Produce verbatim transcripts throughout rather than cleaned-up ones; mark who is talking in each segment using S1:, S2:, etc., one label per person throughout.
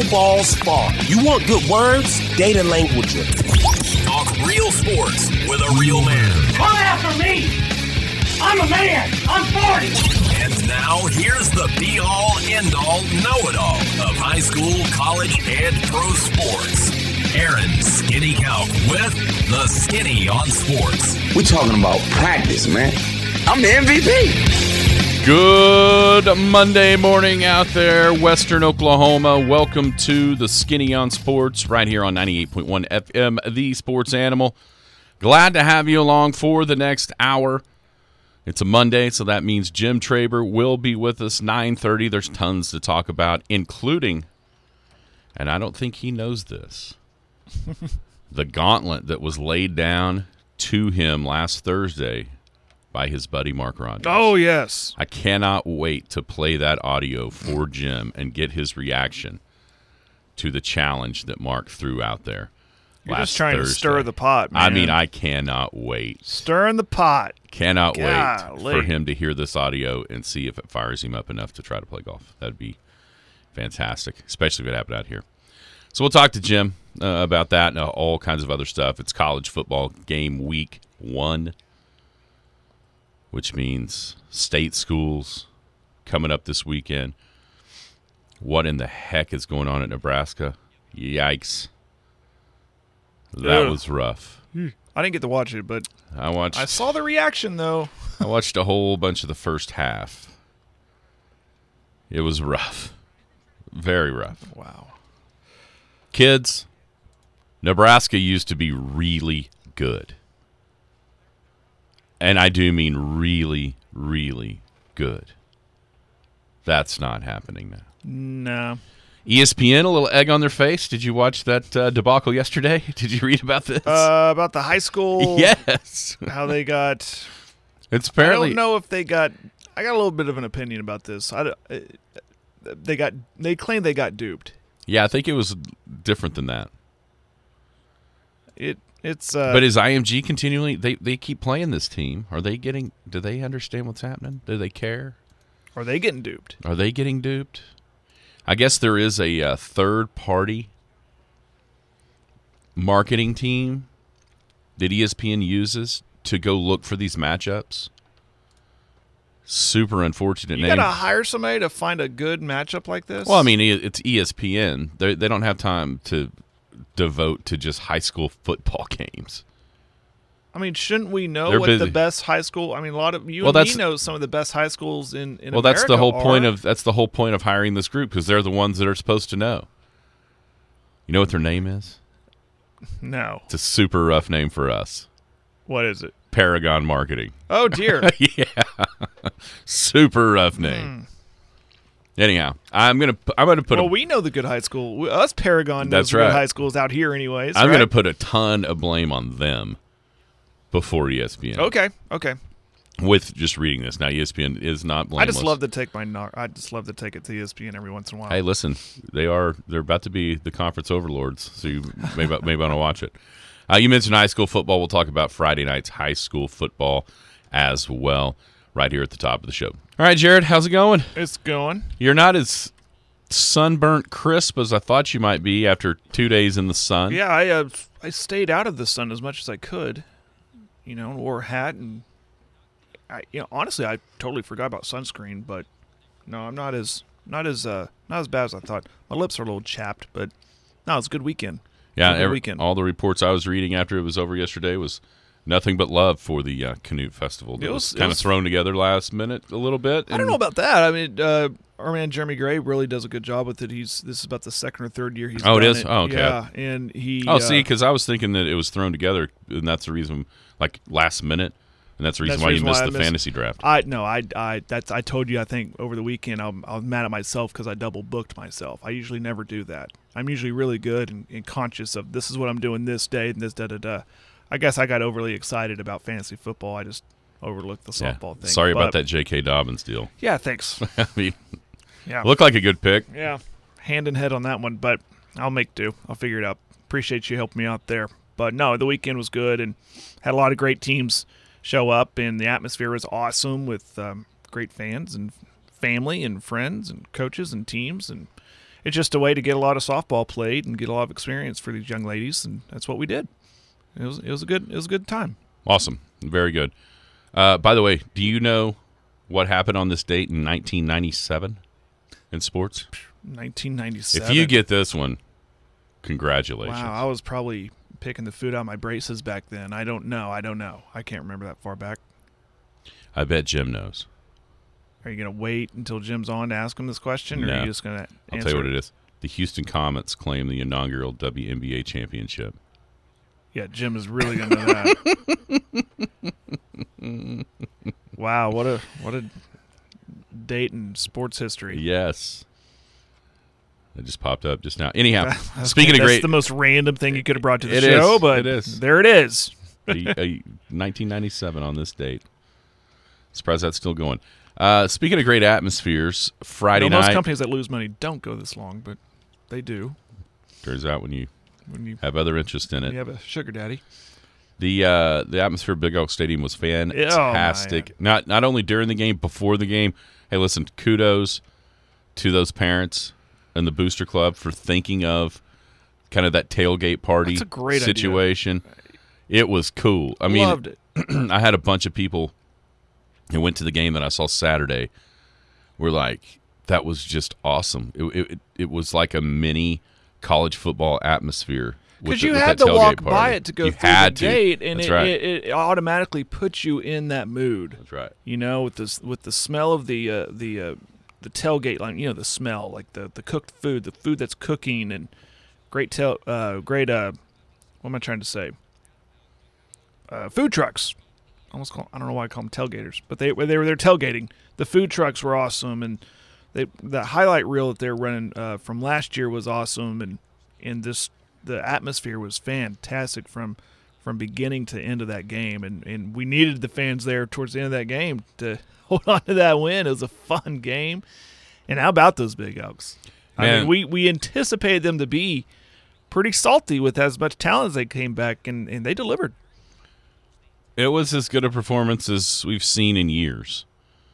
S1: no balls fall. You want good words? Data Languager.
S2: Talk real sports with a real man.
S3: Come after me! I'm a man! I'm forty!
S2: And now, here's the be-all, end-all, know-it-all of high school, college, and pro sports. Aaron Skinny Count with the Skinny on Sports.
S4: We're talking about practice, man. I'm the M V P.
S5: Good Monday morning out there, Western Oklahoma. Welcome to the Skinny on Sports right here on ninety-eight point one F M, The Sports Animal. Glad to have you along for the next hour. It's a Monday, so that means Jim Traber will be with us nine thirty. There's tons to talk about, including, and I don't think he knows this, the gauntlet that was laid down to him last Thursday by his buddy Mark Rogers.
S6: Oh, yes.
S5: I cannot wait to play that audio for Jim and get his reaction to the challenge that Mark threw out there.
S6: You're
S5: last
S6: just trying
S5: Thursday.
S6: to stir the pot, man.
S5: I mean, I cannot wait.
S6: Stirring the pot.
S5: Cannot
S6: Golly.
S5: wait for him to hear this audio and see if it fires him up enough to try to play golf. That'd be fantastic, especially if it happened out here. So we'll talk to Jim uh, about that and uh, all kinds of other stuff. It's college football game week one, which means state schools coming up this weekend. What in the heck is going on at Nebraska? Yikes. That
S6: Ugh.
S5: was rough.
S6: I didn't get to watch it, but
S5: I watched
S6: I saw the reaction, though.
S5: I watched a whole bunch of the first half. It was rough. Very rough.
S6: Wow.
S5: Kids, Nebraska used to be really good. And I do mean really, really good. That's not happening now.
S6: No.
S5: E S P N, a little egg on their face. Did you watch that uh, debacle yesterday? Did you read about this?
S6: Uh, about the high school.
S5: Yes.
S6: How they got.
S5: It's apparently.
S6: I don't know if they got. I got a little bit of an opinion about this. I, uh, they got. They claim they got duped.
S5: Yeah, I think it was different than that.
S6: It. It's. Uh,
S5: But is I M G continually? They they keep playing this team. Are they getting? Do they understand what's happening? Do they care?
S6: Are they getting duped?
S5: Are they getting duped? I guess there is a uh, third-party marketing team that E S P N uses to go look for these matchups. Super unfortunate
S6: You
S5: name.
S6: gotta hire somebody to find a good matchup like this.
S5: Well, I mean, it's E S P N. They they don't have time to devote to just high school football games.
S6: I mean, shouldn't we know
S5: They're
S6: what
S5: busy.
S6: the best high school? I mean, a lot of you
S5: Well,
S6: and me
S5: that's-
S6: know some of the best high schools in in
S5: Well,
S6: America
S5: that's the whole point
S6: are.
S5: of that's the whole point of hiring this group because they're the ones that are supposed to know. You know what their name is?
S6: No.
S5: It's a super rough name for us.
S6: What is it?
S5: Paragon Marketing.
S6: Oh dear.
S5: Yeah, super rough name. Anyhow, I'm gonna pu- I'm gonna put
S6: well,
S5: a,
S6: we know the good high school. We- Us Paragon knows
S5: That's
S6: the good
S5: right.
S6: high schools out here, anyways.
S5: I'm
S6: right?
S5: gonna put a ton of blame on them before E S P N.
S6: Okay. Okay.
S5: With just reading this now, E S P N is not
S6: I
S5: blameless.
S6: just love to take my. nar- I just love to take it to E S P N every once in a while.
S5: Hey, listen, they are they're about to be the conference overlords, so you maybe maybe want to watch it. Uh, you mentioned high school football. We'll talk about Friday night's high school football as well, right here at the top of the show. All right, Jared, how's it going?
S6: It's going.
S5: You're not as sunburnt crisp as I thought you might be after two days in the sun.
S6: Yeah, I uh, I stayed out of the sun as much as I could. You know, wore a hat and. I, you know, honestly, I totally forgot about sunscreen, but no, I'm not as not as uh, not as bad as I thought. My lips are a little chapped, but no, it's a good weekend.
S5: Yeah,
S6: It's a good
S5: every,
S6: weekend.
S5: all the reports I was reading after it was over yesterday was nothing but love for the uh, Canute Festival. That
S6: It
S5: was,
S6: was- it
S5: kind of
S6: was-
S5: thrown together last minute a little bit.
S6: I don't know about that. I mean, uh, our man Jeremy Gray really does a good job with it. He's this is about the second or third year he's
S5: Oh, it
S6: done
S5: is? Oh, okay.
S6: Yeah, and he.
S5: Oh,
S6: uh,
S5: see, because I was thinking that it was thrown together, and that's the reason, like last minute, and that's the reason
S6: That's
S5: why
S6: the
S5: you
S6: reason
S5: missed
S6: why I
S5: the
S6: missed-
S5: fantasy draft.
S6: I no, I I that's I told you I think over the weekend I, I was mad at myself because I double booked myself. I usually never do that. I'm usually really good and, and conscious of this is what I'm doing this day and this da da da. I guess I got overly excited about fantasy football. I just overlooked the
S5: Yeah.
S6: softball thing.
S5: Sorry about
S6: But-
S5: that J K. Dobbins deal.
S6: Yeah, thanks.
S5: I mean,
S6: Yeah,
S5: looked like a good pick.
S6: yeah, hand in head on that one, but I'll make do. I'll figure it out. Appreciate you helping me out there. But no, the weekend was good and had a lot of great teams show up, and the atmosphere was awesome with um, great fans and family and friends and coaches and teams, and it's just a way to get a lot of softball played and get a lot of experience for these young ladies, and that's what we did. It was it was a good it was a good time.
S5: Awesome, very good. Uh, by the way, do you know what happened on this date in nineteen ninety-seven in sports?
S6: nineteen ninety-seven.
S5: If you get this one, congratulations.
S6: Wow, I was probably picking the food out of my braces back then. I don't know. I don't know. I can't remember that far back.
S5: I bet Jim knows.
S6: Are you going to wait until Jim's on to ask him this question, or
S5: No.
S6: are you just going to answer
S5: I'll tell you what it is. The Houston Comets claim the inaugural W N B A championship.
S6: Yeah, Jim is really going to know that. Wow, what a what a date in sports history.
S5: Yes. It just popped up just now. Anyhow,
S6: That's-
S5: speaking of
S6: that's
S5: great,
S6: the most random thing you could have brought to the
S5: It
S6: show,
S5: is.
S6: but
S5: It is.
S6: there it is.
S5: the, uh, nineteen ninety-seven on this date. Surprised that's still going. Uh, speaking of great atmospheres, Friday
S6: You know, most
S5: night.
S6: companies that lose money don't go this long, but they do
S5: Turns out when you
S6: when you,
S5: have other interest in it.
S6: you have a sugar daddy.
S5: The uh, the atmosphere at Big Elk Stadium was fantastic. not not only during the game, before the game. Hey, listen, kudos to those parents and the Booster Club for thinking of kind of that tailgate party
S6: That's a great idea.
S5: situation. It was cool. I mean,
S6: Loved it.
S5: I had a bunch of people who went to the game that I saw Saturday. Were like, that was just awesome. It it, it was like a mini college football atmosphere.
S6: Because you had to walk by it to go
S5: you
S6: through
S5: had
S6: the
S5: to.
S6: gate, and
S5: That's
S6: it,
S5: right.
S6: it, it automatically puts you in that mood.
S5: That's right.
S6: You know, with this with the smell of the uh, the uh, the tailgate line. You know, the smell, like the, the cooked food, the food that's cooking, and great tail, uh, great. Uh, what am I trying to say? Uh, food trucks. I almost call. I don't know why I call them tailgaters, but they they were there tailgating. The food trucks were awesome, and they the highlight reel that they're running uh, from last year was awesome, and and this. The atmosphere was fantastic from from beginning to end of that game, and, and we needed the fans there towards the end of that game to hold on to that win. It was a fun game. And how about those Big Elks? I
S5: Man.
S6: mean, we, we anticipated them to be pretty salty with as much talent as they came back, and, and they delivered.
S5: It was as good a performance as we've seen in years.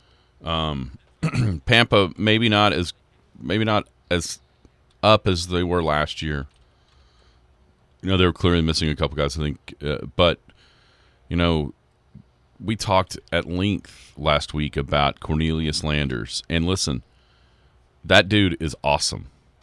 S5: Um, Pampa maybe not as maybe not as up as they were last year. You know, they were clearly missing a couple guys, I think. Uh, but, you know, we talked at length last week about Cornelius Landers. And listen, that dude is awesome.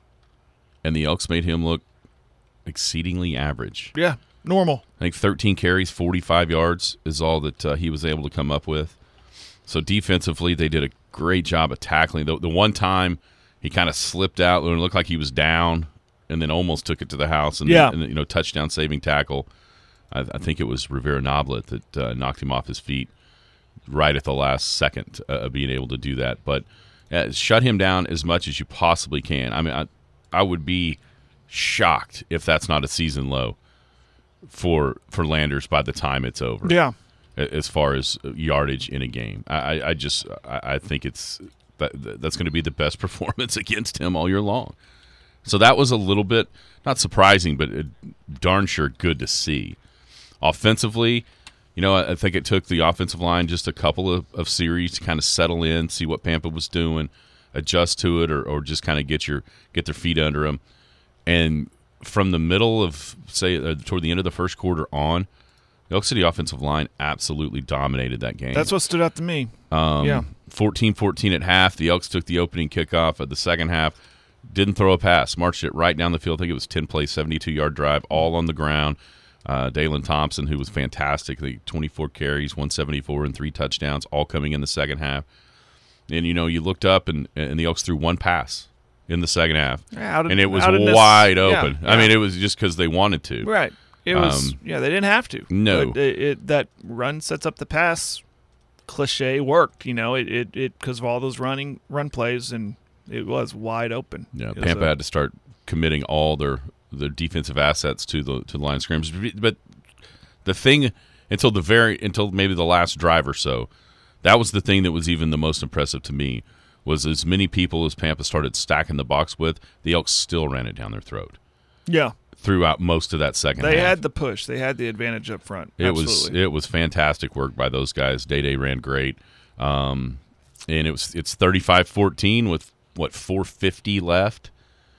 S5: And the Elks made him look exceedingly average.
S6: Yeah, normal.
S5: I think thirteen carries, forty-five yards is all that uh, he was able to come up with. So defensively, they did a great job of tackling. The, the one time he kind of slipped out when it looked like he was down, and then almost took it to the house, and,
S6: Yeah.
S5: and you know, touchdown saving tackle. I, I think it was Rivera Noblet that uh, knocked him off his feet right at the last second uh, of being able to do that. But uh, shut him down as much as you possibly can. I mean, I, I would be shocked if that's not a season low for for Landers by the time it's over.
S6: Yeah.
S5: a- As far as yardage in a game, I, I, I just I, I think it's that, that's going to be the best performance against him all year long. So that was a little bit, not surprising, but it, darn sure good to see. Offensively, you know, I, I think it took the offensive line just a couple of, of series to kind of settle in, see what Pampa was doing, adjust to it, or, or just kind of get your get their feet under them. And from the middle of, say, uh, toward the end of the first quarter on, the Elk City offensive line absolutely dominated that game.
S6: That's what stood out to me.
S5: Um,
S6: yeah.
S5: fourteen fourteen at half. The Elks took the opening kickoff of the second half. Didn't throw a pass. Marched it right down the field. I think it was ten play, seventy-two-yard drive, all on the ground. Uh, Dalen Thompson, who was fantastic, the twenty-four carries, one seventy-four, and three touchdowns, all coming in the second half. And, you know, you looked up, and, and the Elks threw one pass in the second half.
S6: Yeah, out of-
S5: and it was
S6: out of nec-
S5: wide
S6: yeah,
S5: open. I
S6: yeah.
S5: mean, it was just because they wanted to.
S6: Right. It was,
S5: Um,
S6: yeah, they didn't have to.
S5: No.
S6: But it, it, that run sets up the pass cliche worked, you know, it it it because of all those running run plays, and it was wide open.
S5: Yeah,
S6: It was
S5: Pampa
S6: a-
S5: had to start committing all their their defensive assets to the to the line of scrimmage. But the thing until the very until maybe the last drive or so, that was the thing that was even the most impressive to me, was as many people as Pampa started stacking the box with, the Elks still ran it down their throat
S6: Yeah.
S5: throughout most of that second
S6: They
S5: half.
S6: had the push. They had the advantage up front.
S5: It
S6: Absolutely.
S5: was it was fantastic work by those guys. Day Day ran great, um, and it was it's thirty-five fourteen with what four fifty left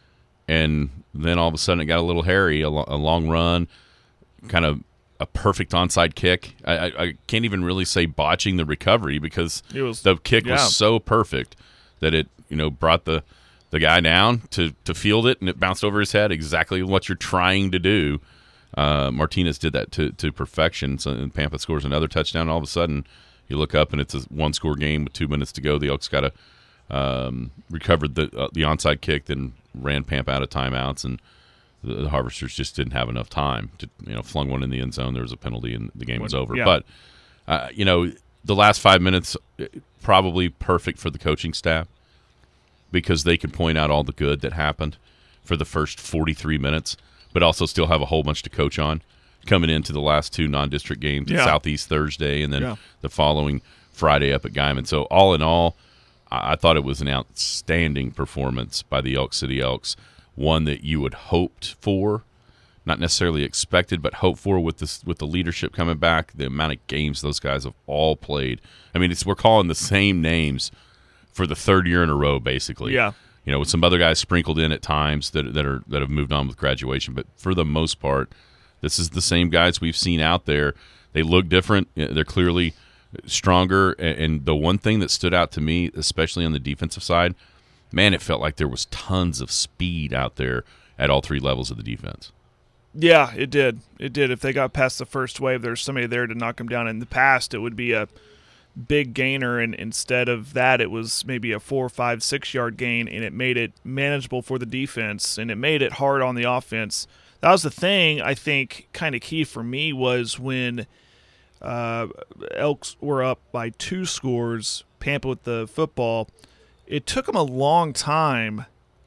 S5: and then all of a sudden it got a little hairy, a, lo- a long run, kind of a perfect onside kick. I, I, I can't even really say botching the recovery because
S6: It was-
S5: the kick
S6: yeah.
S5: was so perfect that it, you know, brought the, the guy down to, to field it, and it bounced over his head, exactly what you're trying to do. Uh, Martinez did that to, to perfection. So and Pampa scores another touchdown, and all of a sudden you look up and it's a one-score game with two minutes to go. The Elks got to um, recovered the uh, the onside kick, then ran Pampa out of timeouts, and the, the Harvesters just didn't have enough time to, you know, flung one in the end zone. There was a penalty, and the game was over.
S6: Yeah.
S5: But uh, you know, the last five minutes probably perfect for the coaching staff because they could point out all the good that happened for the first forty-three minutes, but also still have a whole bunch to coach on coming into the last two non-district games,
S6: Yeah.
S5: Southeast Thursday and then
S6: Yeah.
S5: the following Friday up at Guyman. So all in all, I I thought it was an outstanding performance by the Elk City Elks, one that you would hoped for, not necessarily expected, but hoped for with this with the leadership coming back, the amount of games those guys have all played. I mean, it's we're calling the same names for the third year in a row, basically.
S6: Yeah.
S5: You know, with some other guys sprinkled in at times that that are that have moved on with graduation, but for the most part, this is the same guys we've seen out there. They look different. They're clearly stronger. And the one thing that stood out to me, especially on the defensive side, man, it felt like there was tons of speed out there at all three levels of the defense.
S6: Yeah, it did. It did. If they got past the first wave, there's somebody there to knock them down. In the past, it would be a big gainer, and instead of that, it was maybe a four, five, six-yard gain, and it made it manageable for the defense, and it made it hard on the offense. That was the thing, I think, kind of key for me was when uh, Elks were up by two scores, Pampa with the football. It took them a long time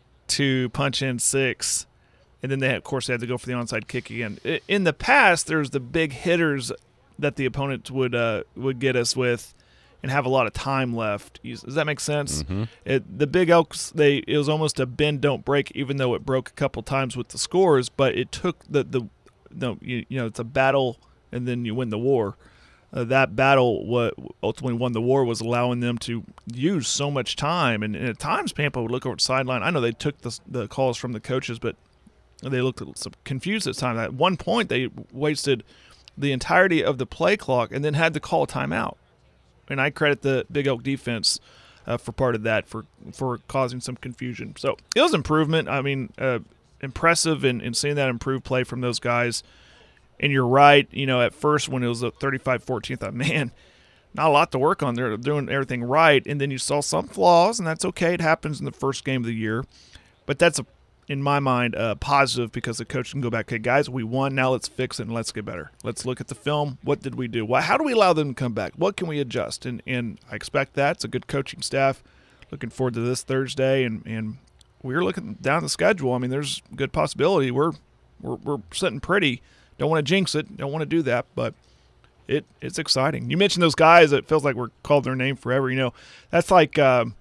S6: to punch in six, and then they, had, of course, they had to go for the onside kick again. I- In the past, there's the big hitters that the opponents would uh, would get us with and have a lot of time left. Does that make sense?
S5: Mm-hmm.
S6: It, the Big Elks, they it was almost a bend don't break, even though it broke a couple times with the scores. But it took the the no you, you know it's a battle, and then you win the war. Uh, that battle, what ultimately won the war, was allowing them to use so much time. And, and at times, Pampa would look over the sideline. I know they took the the calls from the coaches, but they looked confused at times. At one point, they wasted the entirety of the play clock and then had to call a timeout. And I credit the Big Elk defense uh, for part of that, for for causing some confusion. So it was improvement. I mean, uh, impressive in, in seeing that improved play from those guys. And you're right, you know, at first when it was a thirty-five fourteen, I thought, man, not a lot to work on. They're doing everything right. And then you saw some flaws, and that's okay. It happens in the first game of the year. But that's, a, in my mind, uh, positive because the coach can go back, okay, guys, we won. Now let's fix it and let's get better. Let's look at the film. What did we do? Why, how do we allow them to come back? What can we adjust? And and I expect that. It's a good coaching staff. Looking forward to this Thursday. And, and we're looking down the schedule. I mean, there's a good possibility. We're, we're, we're sitting pretty. Don't want to jinx it. Don't want to do that, but it it's exciting. You mentioned those guys that feels like we're called their name forever. You know, that's like, um,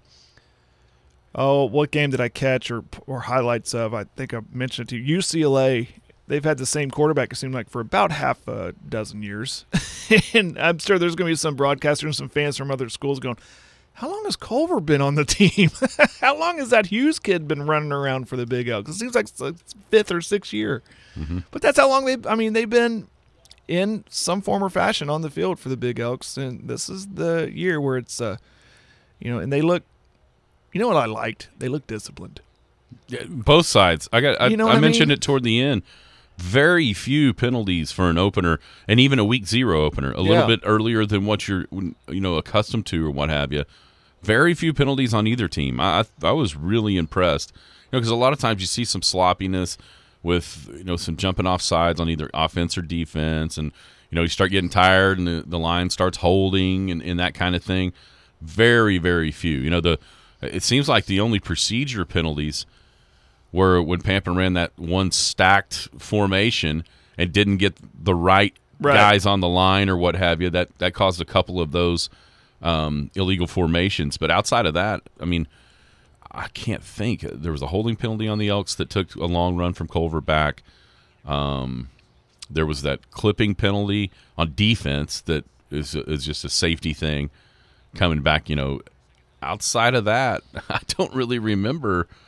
S6: oh, what game did I catch or or highlights of? I think I mentioned it to you. U C L A, they've had the same quarterback, it seemed like, for about half a dozen years. And I'm sure there's going to be some broadcasters and some fans from other schools going, how long has Culver been on the team? How long has that Hughes kid been running around for the Big Elk? It seems like it's it's fifth or sixth year. Mm-hmm. But that's how long they've, I mean, they've been in some form or fashion on the field for the Big Elks. And this is the year where it's, uh, you know, and they look, you know what I liked? They look disciplined.
S5: Yeah, both sides. I got. I,
S6: You know
S5: I
S6: what I
S5: mentioned
S6: mean?
S5: it toward the end. Very few penalties for an opener, and even a week zero opener. A
S6: Yeah.
S5: little bit earlier than what you're, you know, accustomed to or what have you. Very few penalties on either team. I I, I was really impressed. You know, because a lot of times you see some sloppiness with, you know, some jumping off sides on either offense or defense, and you know you start getting tired and the, the line starts holding and, and that kind of thing. Very very few. You know, the it seems like the only procedure penalties were when Pampa ran that one stacked formation and didn't get the right,
S6: Right.
S5: guys on the line or what have you. That that caused a couple of those um, illegal formations. But outside of that, I mean, I can't think. There was a holding penalty on the Elks that took a long run from Culver back. Um, there was that clipping penalty on defense that is is just a safety thing coming back. You know, outside of that, I don't really remember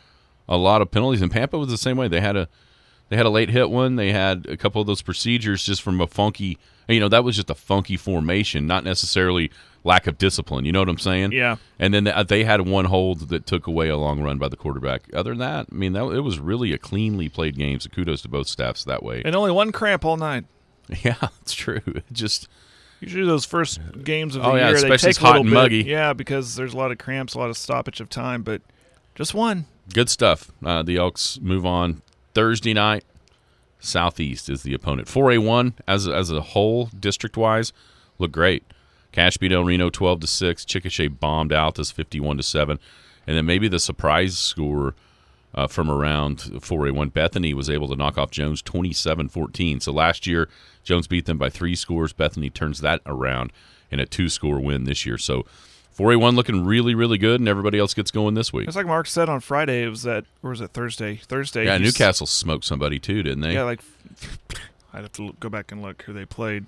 S5: a lot of penalties. And Pampa was the same way. They had a they had a late hit one. They had a couple of those procedures just from a funky, you know, that was just a funky formation, not necessarily lack of discipline. You know what I'm saying?
S6: Yeah.
S5: And then they had one hold that took away a long run by the quarterback. Other than that, I mean, that, it was really a cleanly played game. So kudos to both staffs that way.
S6: And only one cramp all night.
S5: Yeah, it's true. It just
S6: usually those first games of the
S5: oh, yeah,
S6: year,
S5: especially
S6: they take
S5: it's
S6: a
S5: hot
S6: little
S5: and
S6: bit.
S5: muggy.
S6: Yeah, because there's a lot of cramps, a lot of stoppage of time, but just one.
S5: Good stuff. Uh, the Elks move on Thursday night. Southeast is the opponent. four A one as as a whole, district wise, look great. Cache beat El Reno twelve to six. Chickasha bombed Altus fifty-one to seven, and then maybe the surprise score uh, from around four A one, Bethany was able to knock off Jones twenty-seven fourteen. So last year Jones beat them by three scores. Bethany turns that around in a two-score win this year. So four A one looking really, really good, and everybody else gets going this week.
S6: It's like Mark said on Friday. It was that, or was it Thursday? Thursday.
S5: Yeah,
S6: he's-
S5: Newcastle smoked somebody too, didn't they?
S6: Yeah, like I'd have to look, go back and look who they played.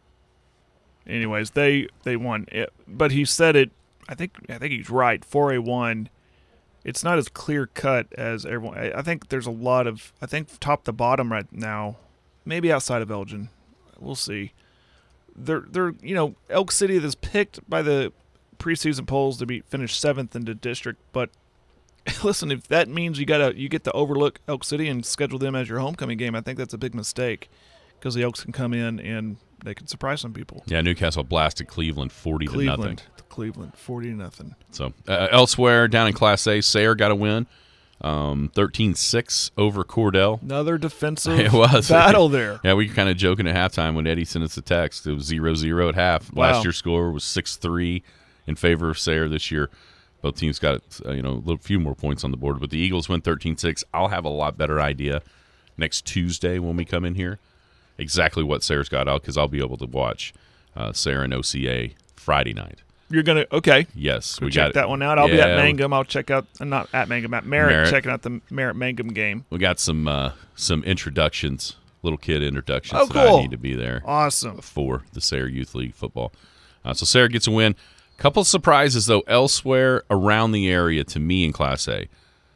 S6: Anyways, they they won it, but he said it. I think I think he's right. four A one. It's not as clear cut as everyone. I, I think there's a lot of. I think top to bottom right now, maybe outside of Elgin, we'll see. They're they're you know Elk City is picked by the preseason polls to be finished seventh in the district, but listen, if that means you gotta you get to overlook Elk City and schedule them as your homecoming game, I think that's a big mistake because the Elks can come in and they can surprise some people.
S5: Yeah, Newcastle blasted Cleveland forty
S6: Cleveland,
S5: to nothing.
S6: Cleveland, forty to nothing.
S5: So uh, elsewhere down in Class A, Sayre got a win, um, thirteen six over Cordell.
S6: Another defensive
S5: It was
S6: battle there.
S5: Yeah, we were kind of joking at halftime when Eddie sent us a text. It was zero zero at half.
S6: Wow.
S5: Last year's score was six three in favor of Sayre. This year, both teams got uh, you know a little few more points on the board. But the Eagles win thirteen six. I'll have a lot better idea next Tuesday when we come in here exactly what Sayre's got out because I'll be able to watch uh, Sayre and O C A Friday night.
S6: You're gonna okay.
S5: Yes,
S6: Go
S5: we
S6: check
S5: got
S6: that one out. I'll be
S5: yeah,
S6: at Mangum. I'll check out uh, not at Mangum at Merritt,
S5: Merritt.
S6: checking out the Merritt Mangum game.
S5: We got some uh, some introductions, little kid introductions
S6: Oh,
S5: that I
S6: cool.
S5: need to be there
S6: Awesome.
S5: for the Sayre Youth League football. Uh, so Sayre gets a win. Couple surprises though elsewhere around the area to me in Class A.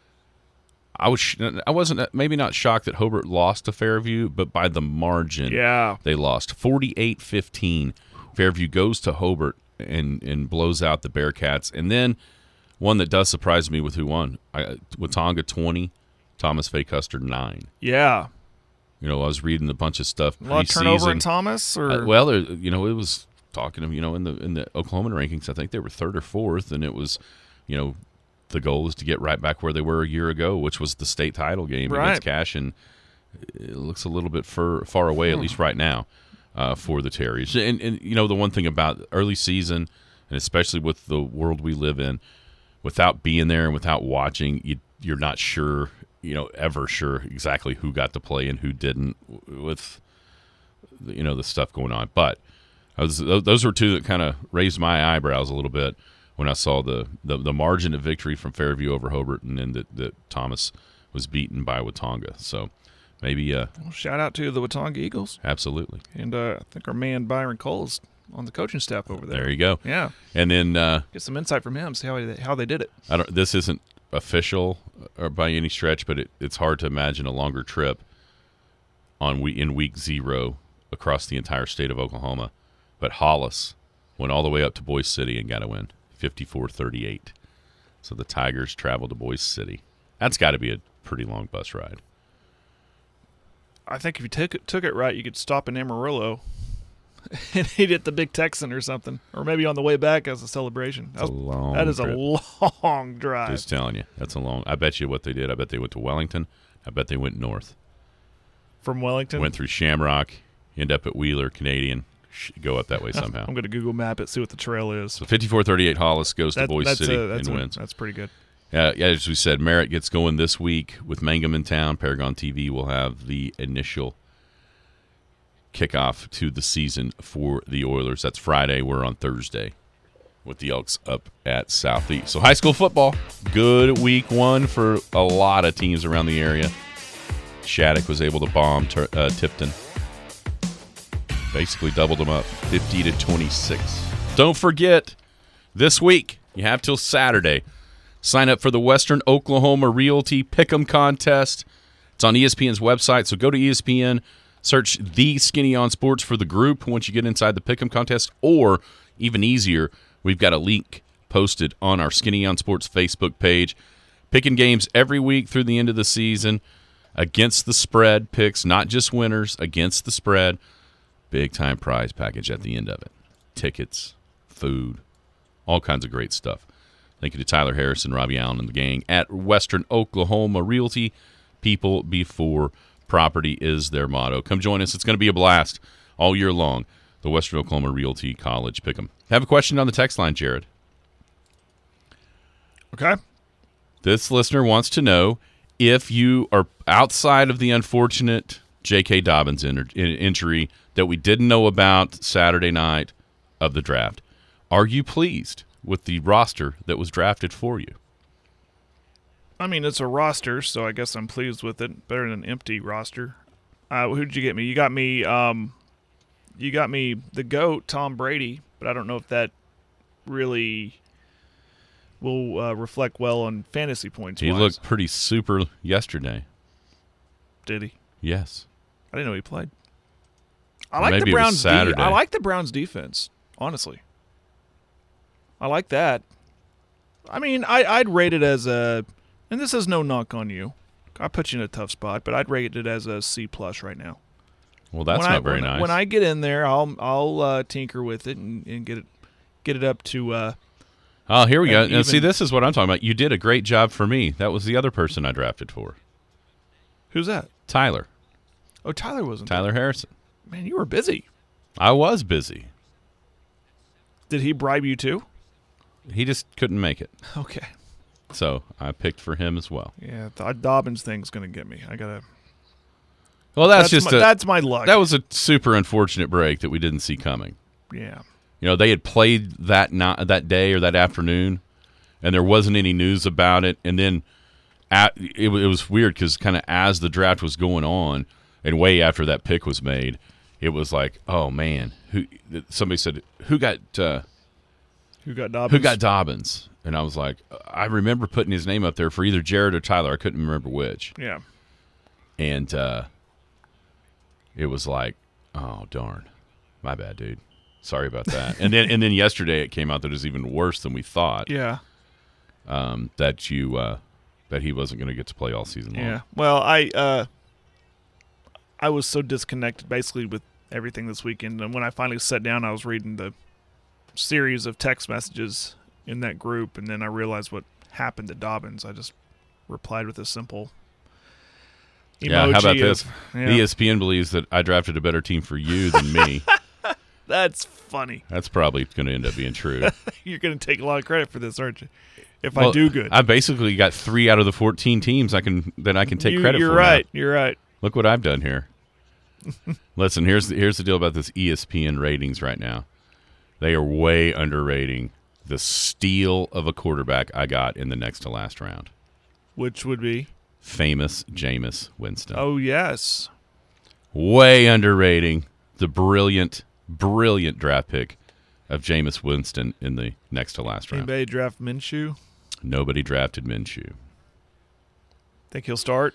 S5: I was sh- I wasn't maybe not shocked that Hobart lost to Fairview, but by the margin,
S6: Yeah.
S5: they lost forty-eight fifteen. Fairview goes to Hobart and and blows out the Bearcats, and then one that does surprise me with who won: I, Watonga twenty, Thomas Fay Custer nine.
S6: Yeah.
S5: You know, I was reading a bunch of stuff.
S6: A lot of turnover in
S5: preseason.
S6: Thomas, or
S5: Uh, well, there, you know, it was talking to you know in the in the Oklahoma rankings. I think they were third or fourth, and it was, you know, the goal is to get right back where they were a year ago, which was the state title game
S6: Right.
S5: against Cache, and it looks a little bit far far away, at least right now, uh, for the Terriers. And and you know, the one thing about early season, and especially with the world we live in, without being there and without watching, you you're not sure, you know, ever sure exactly who got to play and who didn't with, you know, the stuff going on. But I was, those were two that kind of raised my eyebrows a little bit when I saw the, the, the margin of victory from Fairview over Hobart, and then that, that Thomas was beaten by Watonga. So maybe, uh,
S6: well, shout out to the Watonga Eagles,
S5: absolutely.
S6: and uh, I think our man Byron Cole is on the coaching staff over there.
S5: There you go.
S6: Yeah,
S5: And then uh,
S6: get some insight from him. See how they, how they did it.
S5: I don't. This isn't official or by any stretch, but it, it's hard to imagine a longer trip on we in week zero across the entire state of Oklahoma. But Hollis went all the way up to Boise City and got a win, fifty-four thirty-eight. So the Tigers traveled to Boise City. That's got to be a pretty long bus ride.
S6: I think if you took it, took it right, you could stop in Amarillo and eat at the Big Texan or something, or maybe on the way back as a celebration.
S5: It's a long
S6: that is
S5: trip.
S6: a long drive.
S5: Just telling you, that's a long. I bet you what they did. I bet they went to Wellington. I bet they went north.
S6: From Wellington.
S5: Went through Shamrock, end up at Wheeler, Canadian, sh- go up that way somehow.
S6: I'm going to Google Map it, see what the trail is.
S5: So fifty-four thirty-eight Hollis goes to
S6: That-
S5: Boise
S6: that's
S5: City
S6: a, that's
S5: and
S6: a-
S5: wins.
S6: That's pretty good.
S5: Uh, yeah, as we said, Merritt gets going this week with Mangum in town. Paragon T V will have the initial kickoff to the season for the Oilers. That's Friday. We're on Thursday with the Elks up at Southeast. So high school football, good week one for a lot of teams around the area. Shattuck was able to bomb ter- uh, Tipton. Basically doubled them up, fifty to twenty-six. Don't forget, this week, you have till Saturday, Sign up for the Western Oklahoma Realty Pick'em Contest. It's on E S P N's website, so go to E S P N, search The Skinny on Sports for the group once you get inside the Pick'em Contest, or even easier, we've got a link posted on our Skinny on Sports Facebook page. Picking games every week through the end of the season, against the spread picks, not just winners, against the spread. Big-time prize package at the end of it. Tickets, food, all kinds of great stuff. Thank you to Tyler Harrison, Robbie Allen, and the gang at Western Oklahoma Realty. People before property is their motto. Come join us. It's going to be a blast all year long. The Western Oklahoma Realty College Pick'em. Have a question on the text line, Jared.
S6: Okay.
S5: This listener wants to know if you are outside of the unfortunate J K. Dobbins in- in- injury that we didn't know about Saturday night of the draft. Are you pleased with the roster that was drafted for you?
S6: I mean, it's a roster, so I guess I'm pleased with it. Better than an empty roster. Uh, who'd you get me? You got me. Um, you got me the GOAT, Tom Brady, but I don't know if that really will uh, reflect well on fantasy points.
S5: He
S6: wise.
S5: looked pretty super yesterday.
S6: Did he?
S5: Yes.
S6: I didn't know he played. I
S5: Or
S6: like
S5: maybe
S6: the
S5: it was
S6: Browns. De-
S5: Saturday.
S6: I like the Browns defense. Honestly, I like that. I mean, I, I'd rate it as a, and this is no knock on you. I put you in a tough spot, but I'd rate it as a C plus right now.
S5: Well, that's
S6: when
S5: not
S6: I,
S5: very
S6: when,
S5: nice.
S6: When I get in there, I'll I'll uh, tinker with it and, and get it get it up to. Uh,
S5: oh, here we go.
S6: and
S5: Now, see,
S6: even-
S5: this is what I'm talking about. You did a great job for me. That was the other person I drafted for.
S6: Who's that?
S5: Tyler.
S6: Oh, Tyler wasn't.
S5: Tyler Harrison.
S6: there. Man, you were busy.
S5: I was busy.
S6: Did he bribe you too?
S5: He just couldn't make it.
S6: Okay.
S5: So I picked for him as well.
S6: Yeah, the Dobbins thing's gonna get me. I gotta.
S5: Well, that's,
S6: That's
S5: just
S6: my,
S5: a,
S6: that's my luck.
S5: that was a super unfortunate break that we didn't see coming.
S6: yeah.
S5: You know, they had played that not, that day or that afternoon, and there wasn't any news about it. And then at, it, it was weird because kind of as the draft was going on, and way after that pick was made, it was like, oh man, who? Somebody said, who got uh,
S6: Who got Dobbins?
S5: who got Dobbins? And I was like, I remember putting his name up there for either Jared or Tyler. I couldn't remember which.
S6: Yeah.
S5: And uh, it was like, oh darn, my bad, dude. Sorry about that. and then and then yesterday it came out that it was even worse than we thought.
S6: Yeah.
S5: Um, that you uh, that he wasn't going to get to play all season long.
S6: Yeah. Well, I uh, I was so disconnected basically with everything this weekend, and when I finally sat down, I was reading the series of text messages in that group, and then I realized what happened to Dobbins. I just replied with a simple emoji.
S5: Yeah, how about
S6: of-
S5: this?
S6: yeah.
S5: E S P N believes that I drafted a better team for you than me.
S6: That's funny.
S5: That's probably going to end up being true.
S6: You're going to take a lot of credit for this, aren't you? If
S5: Well,
S6: I do good.
S5: I basically got three out of the fourteen teams I can that I can take
S6: You-
S5: credit
S6: you're
S5: for. now.
S6: right. You're right.
S5: Look what I've done here. Listen, here's the, here's the deal about this E S P N ratings right now. They are way underrating the steal of a quarterback I got in the next to last round.
S6: Which would be?
S5: Famous Jameis Winston.
S6: Oh, yes.
S5: Way underrating the brilliant, brilliant draft pick of Jameis Winston in the next to last round.
S6: Anybody draft Minshew?
S5: Nobody drafted Minshew.
S6: Think he'll start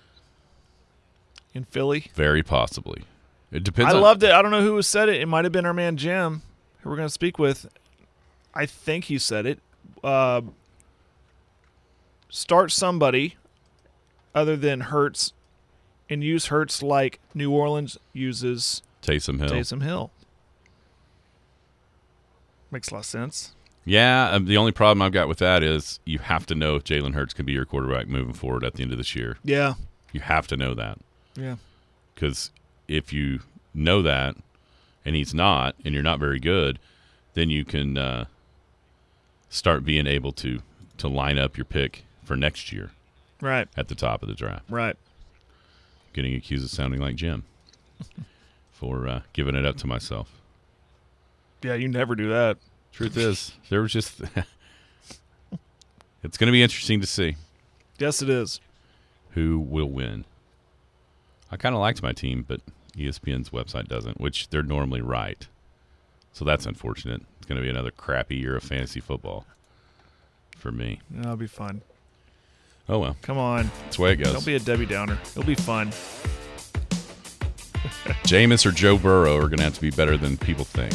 S6: in Philly?
S5: Very possibly. It depends
S6: I
S5: on
S6: loved it. I don't know who said it. It might have been our man Jim, who we're going to speak with. I think he said it. Uh, start somebody other than Hurts and use Hurts like New Orleans uses
S5: Taysom Hill.
S6: Taysom Hill. Makes a lot of sense.
S5: Yeah, um, the only problem I've got with that is you have to know if Jalen Hurts can be your quarterback moving forward at the end of this year.
S6: Yeah.
S5: You have to know that.
S6: Yeah.
S5: Because if you know that and he's not, and you're not very good, then you can uh, start being able to, to line up your pick for next year
S6: Right.
S5: at the top of the draft.
S6: Right.
S5: Getting accused of sounding like Jim for uh, giving it up to myself.
S6: Yeah, you never do that.
S5: Truth is, there was just – it's going to be interesting to see
S6: Yes, it is.
S5: who will win. I kind of liked my team, but E S P N's website doesn't, which they're normally right. So that's unfortunate. It's going to be another crappy year of fantasy football for me.
S6: That'll be fun.
S5: Oh, well.
S6: Come on.
S5: That's the way it goes.
S6: Don't be a Debbie Downer. It'll be fun.
S5: Jameis or Joe Burrow are going to have to be better than people think.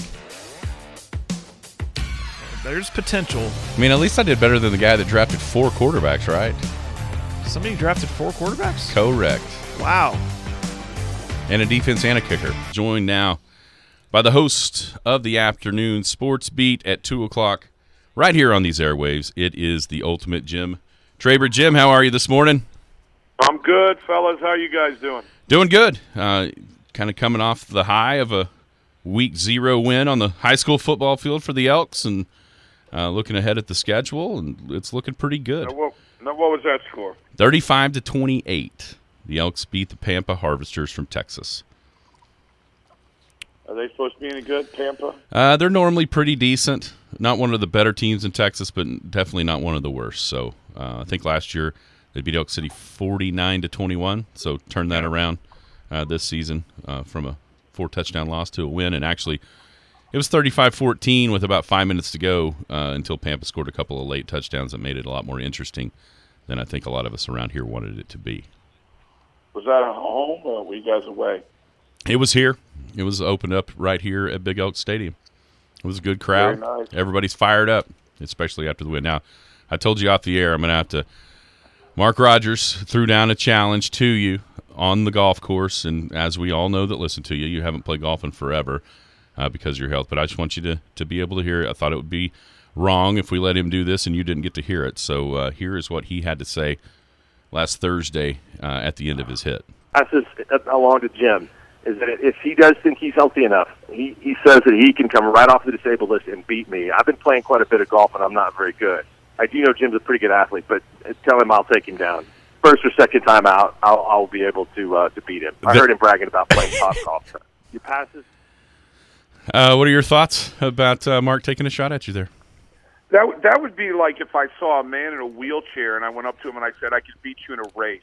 S6: There's potential.
S5: I mean, at least I did better than the guy that drafted four quarterbacks, right?
S6: Somebody drafted four quarterbacks?
S5: Correct.
S6: Wow.
S5: And a defense and a kicker. Joined now by the host of the afternoon sports beat at two o'clock right here on these airwaves. It is the ultimate Jim Traber. Jim, how are you this morning?
S7: I'm good, fellas. How are you guys doing?
S5: Doing good. Uh, kind of coming off the high of a week zero win on the high school football field for the Elks and uh, looking ahead at the schedule, and it's looking pretty good.
S7: Now what, now what was that score?
S5: thirty-five to twenty-eight. The Elks beat the Pampa Harvesters from Texas.
S7: Are they supposed to be any good, Pampa?
S5: Uh, they're normally pretty decent. Not one of the better teams in Texas, but definitely not one of the worst. So uh, I think last year they beat Elk City forty-nine to twenty-one. So turn that around uh, this season uh, from a four-touchdown loss to a win. And actually, it was thirty-five fourteen with about five minutes to go uh, until Pampa scored a couple of late touchdowns that made it a lot more interesting than I think a lot of us around here wanted it to be.
S7: Was that at home or were you guys away?
S5: It was here. It was opened up right here at Big Elk Stadium. It was a good crowd.
S7: Very nice.
S5: Everybody's fired up, especially after the win. Now, I told you off the air I'm going to have to – Mark Rogers threw down a challenge to you on the golf course, and as we all know that listen to you, you haven't played golf in forever uh, because of your health. But I just want you to, to be able to hear it. I thought it would be wrong if we let him do this and you didn't get to hear it. So uh, here is what he had to say last Thursday uh, at the end of his hit.
S8: That's just along to Jim, is that if he does think he's healthy enough, he, he says that he can come right off the disabled list and beat me. I've been playing quite a bit of golf, and I'm not very good. I do know Jim's a pretty good athlete, but tell him I'll take him down. First or second time out, I'll, I'll be able to uh, to beat him. I heard him bragging about playing top golf. You passes?
S5: Uh, what are your thoughts about uh, Mark taking a shot at you there?
S7: That w- that would be like if I saw a man in a wheelchair and I went up to him and I said, I could beat you in a race.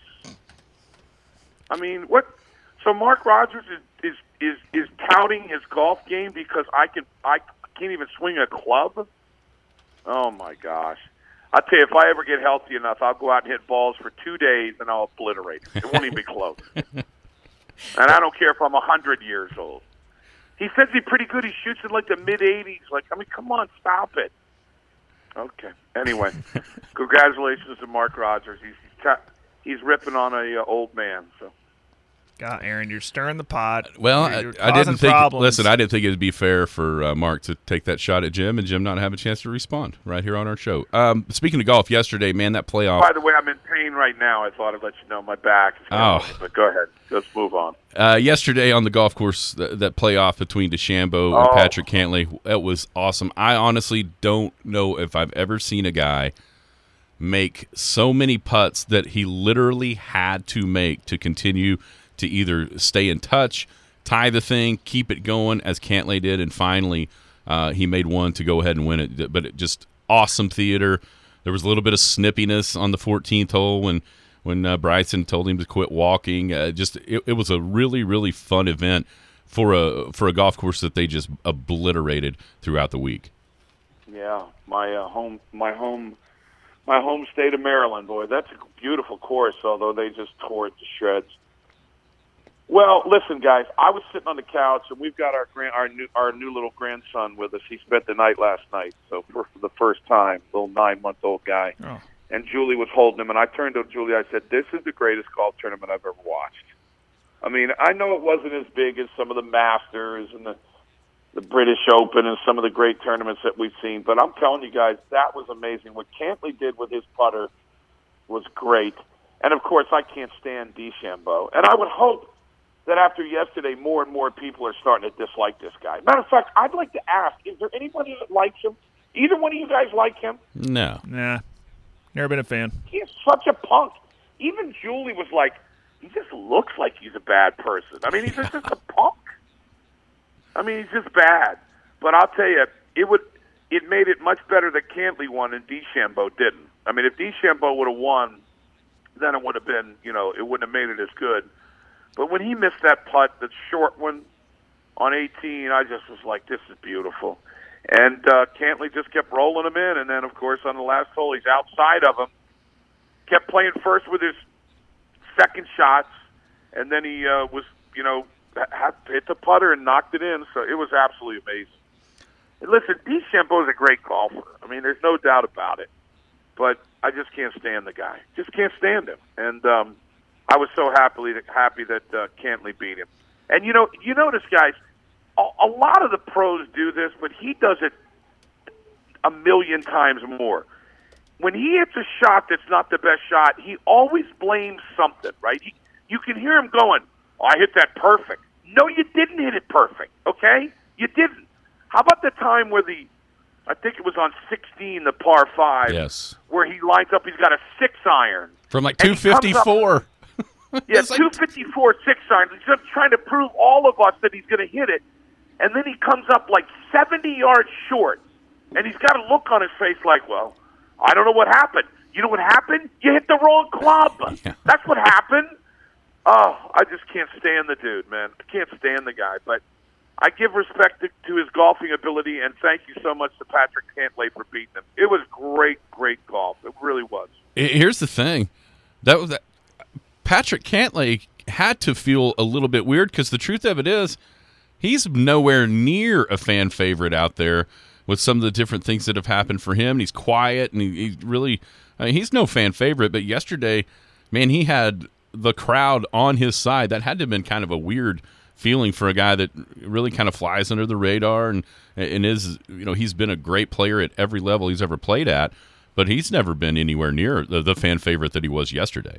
S7: I mean, what? So Mark Rogers is is, is, is touting his golf game because I can I can't even swing a club? Oh, my gosh. I'll tell you, if I ever get healthy enough, I'll go out and hit balls for two days and I'll obliterate it. It won't even be close. And I don't care if I'm one hundred years old. He says he's pretty good. He shoots in like the mid-eighties. Like, I mean, come on, stop it. Okay. Anyway, congratulations to Mark Rogers. He's he's, he's ripping on a uh, old man. So.
S6: God, Aaron, you're stirring the pot.
S5: Well,
S6: You're, you're
S5: I, I didn't think.
S6: problems.
S5: Listen, I didn't think it would be fair for uh, Mark to take that shot at Jim and Jim not have a chance to respond right here on our show. Um, speaking of golf, yesterday, man, that playoff.
S7: By the way, I'm in pain right now. I thought I'd let you know my back. Is
S5: Oh.
S7: me, but go ahead. Let's move on.
S5: Uh, yesterday on the golf course, th- that playoff between DeChambeau
S7: Oh.
S5: and Patrick Cantlay, it was awesome. I honestly don't know if I've ever seen a guy make so many putts that he literally had to make to continue to either stay in touch, tie the thing, keep it going, as Cantlay did, and finally uh, he made one to go ahead and win it. But it just awesome theater. There was a little bit of snippiness on the fourteenth hole when when uh, Bryson told him to quit walking. Uh, just it, it was a really really fun event for a for a golf course that they just obliterated throughout the week.
S7: Yeah, my uh, home, my home, my home state of Maryland. Boy, that's a beautiful course. Although they just tore it to shreds. Well, listen, guys. I was sitting on the couch, and we've got our grand, our new, our new little grandson with us. He spent the night last night, so for, for the first time, little nine-month-old guy.
S6: Oh.
S7: And Julie was holding him, and I turned to Julie. I said, "This is the greatest golf tournament I've ever watched." I mean, I know it wasn't as big as some of the Masters and the the British Open and some of the great tournaments that we've seen, but I'm telling you guys, that was amazing. What Cantlay did with his putter was great, and of course, I can't stand DeChambeau, and I would hope that after yesterday, more and more people are starting to dislike this guy. Matter of fact, I'd like to ask, is there anybody that likes him? Either one of you guys like him?
S5: No.
S6: Nah, never been a fan.
S7: He is such a punk. Even Julie was like, he just looks like he's a bad person. I mean, he's just a punk. I mean, he's just bad. But I'll tell you, it would it made it much better that Cantlay won and DeChambeau didn't. I mean, if DeChambeau would have won, then it would have been, you know, it wouldn't have made it as good. But when he missed that putt, that short one on eighteen, I just was like, this is beautiful. And uh, Cantlay just kept rolling him in. And then, of course, on the last hole, he's outside of him. kept playing first with his second shots, and then he uh, was, you know, had, hit the putter and knocked it in. So it was absolutely amazing. And listen, DeChambeau is a great golfer. I mean, there's no doubt about it. But I just can't stand the guy. Just can't stand him. And um, I was so happily happy that uh, Cantlay beat him. And you know, you notice, guys, a, a lot of the pros do this, but he does it a million times more. When he hits a shot that's not the best shot, he always blames something, right? He, you can hear him going, "Oh, I hit that perfect." No, you didn't hit it perfect, okay? You didn't. How about the time where the, I think it was on sixteen, the par five,
S5: yes,
S7: where he lines up, he's got a six iron.
S5: From like two fifty-four.
S7: Yeah,
S5: like
S7: two fifty-four six iron. He's just trying to prove all of us that he's going to hit it. And then he comes up like seventy yards short. And he's got a look on his face like, well, I don't know what happened. You know what happened? You hit the wrong club. Yeah. That's what happened. Oh, I just can't stand the dude, man. I can't stand the guy. But I give respect to, to his golfing ability, and thank you so much to Patrick Cantlay for beating him. It was great, great golf. It really was.
S5: Here's the thing. That was that, Patrick Cantlay had to feel a little bit weird because the truth of it is he's nowhere near a fan favorite out there with some of the different things that have happened for him. He's quiet, and he, he really I mean, he's no fan favorite, but yesterday, man, he had the crowd on his side. That had to have been kind of a weird feeling for a guy that really kind of flies under the radar and and is, you know, he's been a great player at every level he's ever played at, but he's never been anywhere near the, the fan favorite that he was yesterday.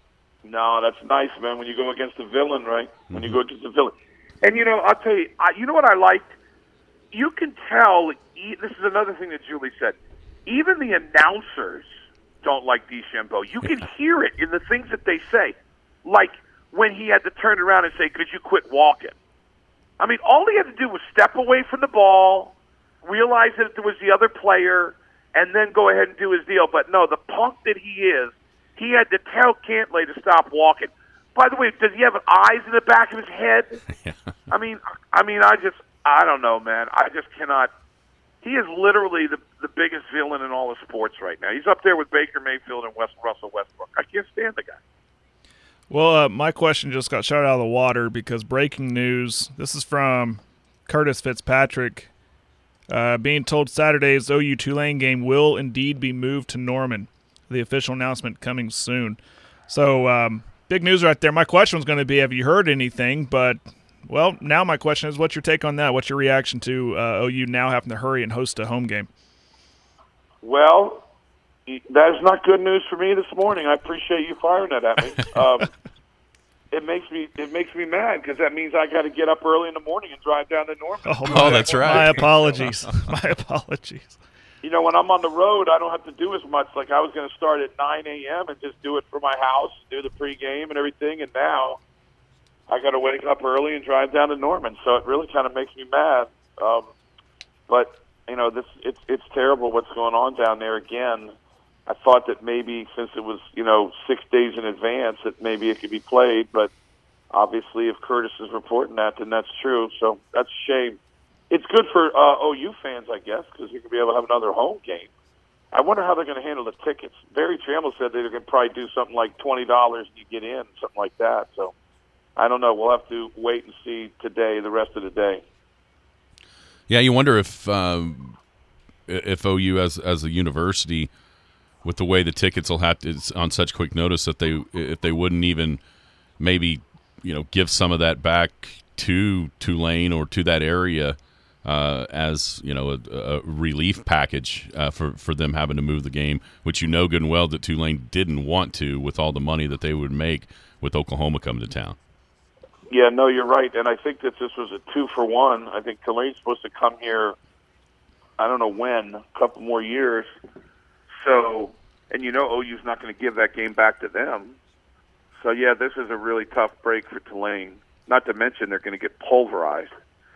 S7: No, that's nice, man, when you go against the villain, right? Mm-hmm. When you go against the villain. And, you know, I'll tell you, I, you know what I liked? You can tell, this is another thing that Julie said, even the announcers don't like DeChambeau. You can hear it in the things that they say. Like when he had to turn around and say, could you quit walking? I mean, all he had to do was step away from the ball, realize that there was the other player, and then go ahead and do his deal. But no, the punk that he is, he had to tell Cantlay to stop walking. By the way, does he have eyes in the back of his head?
S5: Yeah.
S7: I mean, I mean, I just, I don't know, man. I just cannot. He is literally the the biggest villain in all of sports right now. He's up there with Baker Mayfield and West, Russell Westbrook. I can't stand the guy.
S6: Well, uh, my question just got shot out of the water because breaking news. This is from Curtis Fitzpatrick. Uh, being told Saturday's O U Tulane game will indeed be moved to Norman. The official announcement coming soon. So, um, big news right there. My question was going to be, have you heard anything? But, well, now my question is, what's your take on that? What's your reaction to uh, O U now having to hurry and host a home game?
S7: Well, that is not good news for me this morning. I appreciate you firing that at me. Um, it makes me it makes me mad because that means I got to get up early in the morning and drive down to Norman.
S6: Oh,
S5: my, oh that's right.
S6: My apologies. my apologies.
S7: You know, when I'm on the road, I don't have to do as much. Like I was going to start at nine a.m. and just do it for my house, do the pregame and everything, and now I got to wake up early and drive down to Norman. So it really kind of makes me mad. Um, but you know, this it's it's terrible what's going on down there again. I thought that maybe since it was, you know, six days in advance that maybe it could be played, but obviously if Curtis is reporting that, then that's true. So that's a shame. It's good for uh, O U fans, I guess, because you're going to be able to have another home game. I wonder how they're going to handle the tickets. Barry Trammell said they're going to probably do something like twenty dollars and you get in, something like that. So I don't know. We'll have to wait and see today, the rest of the day.
S5: Yeah, you wonder if um, if O U as as a university, with the way the tickets will have to, it's on such quick notice that they if they wouldn't even maybe, you know, give some of that back to Tulane or to that area uh, as, you know, a, a relief package uh, for for them having to move the game, which you know good and well that Tulane didn't want to with all the money that they would make with Oklahoma coming to town.
S7: Yeah, no, you're right, and I think that this was a two for one. I think Tulane's supposed to come here, I don't know when, a couple more years. So, and you know O U's not going to give that game back to them. So, yeah, this is a really tough break for Tulane. Not to mention they're going to get pulverized.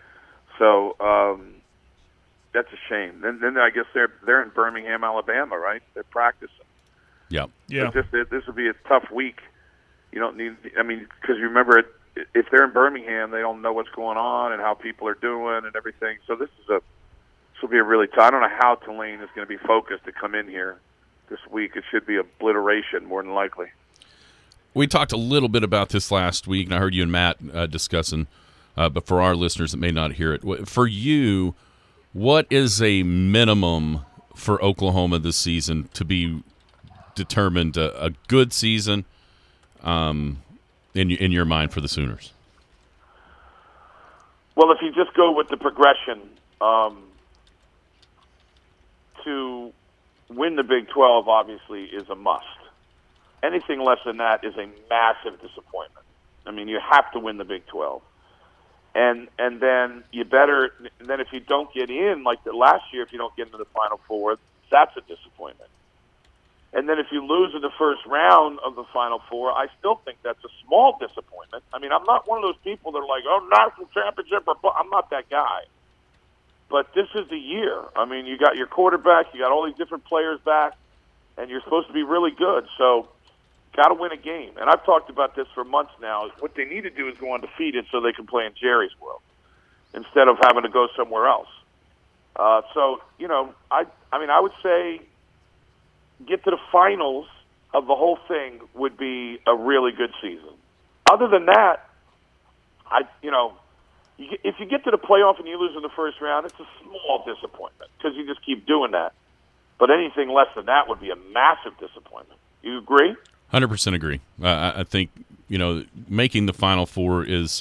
S7: So um, that's a shame. Then, then I guess they're they're in Birmingham, Alabama, right? They're practicing.
S5: Yeah,
S7: yeah. This this will be a tough week. You don't need. I mean, because you remember, if they're in Birmingham, they don't know what's going on and how people are doing and everything. So this is a this will be a really tough. I don't know how Tulane is going to be focused to come in here this week. It should be obliteration more than likely.
S5: We talked a little bit about this last week, and I heard you and Matt uh, discussing, uh, but for our listeners that may not hear it, for you, what is a minimum for Oklahoma this season to be determined a, a good season um, in, in your mind for the Sooners?
S7: Well, if you just go with the progression um, to win the Big twelve, obviously, is a must. Anything less than that is a massive disappointment. I mean, you have to win the Big twelve. And and then you better – then if you don't get in, like the last year, if you don't get into the Final Four, that's a disappointment. And then if you lose in the first round of the Final Four, I still think that's a small disappointment. I mean, I'm not one of those people that are like, oh, national championship. Or, I'm not that guy. But this is the year. I mean, you got your quarterback, you got all these different players back, and you're supposed to be really good. So got to win a game. And I've talked about this for months now. What they need to do is go undefeated so they can play in Jerry's World instead of having to go somewhere else. Uh, so, you know, I I mean, I would say get to the finals of the whole thing would be a really good season. Other than that, I you know, you get, if you get to the playoff and you lose in the first round, it's a small disappointment because you just keep doing that. But anything less than that would be a massive disappointment. You agree?
S5: one hundred percent agree. Uh, I think, you know, making the Final Four is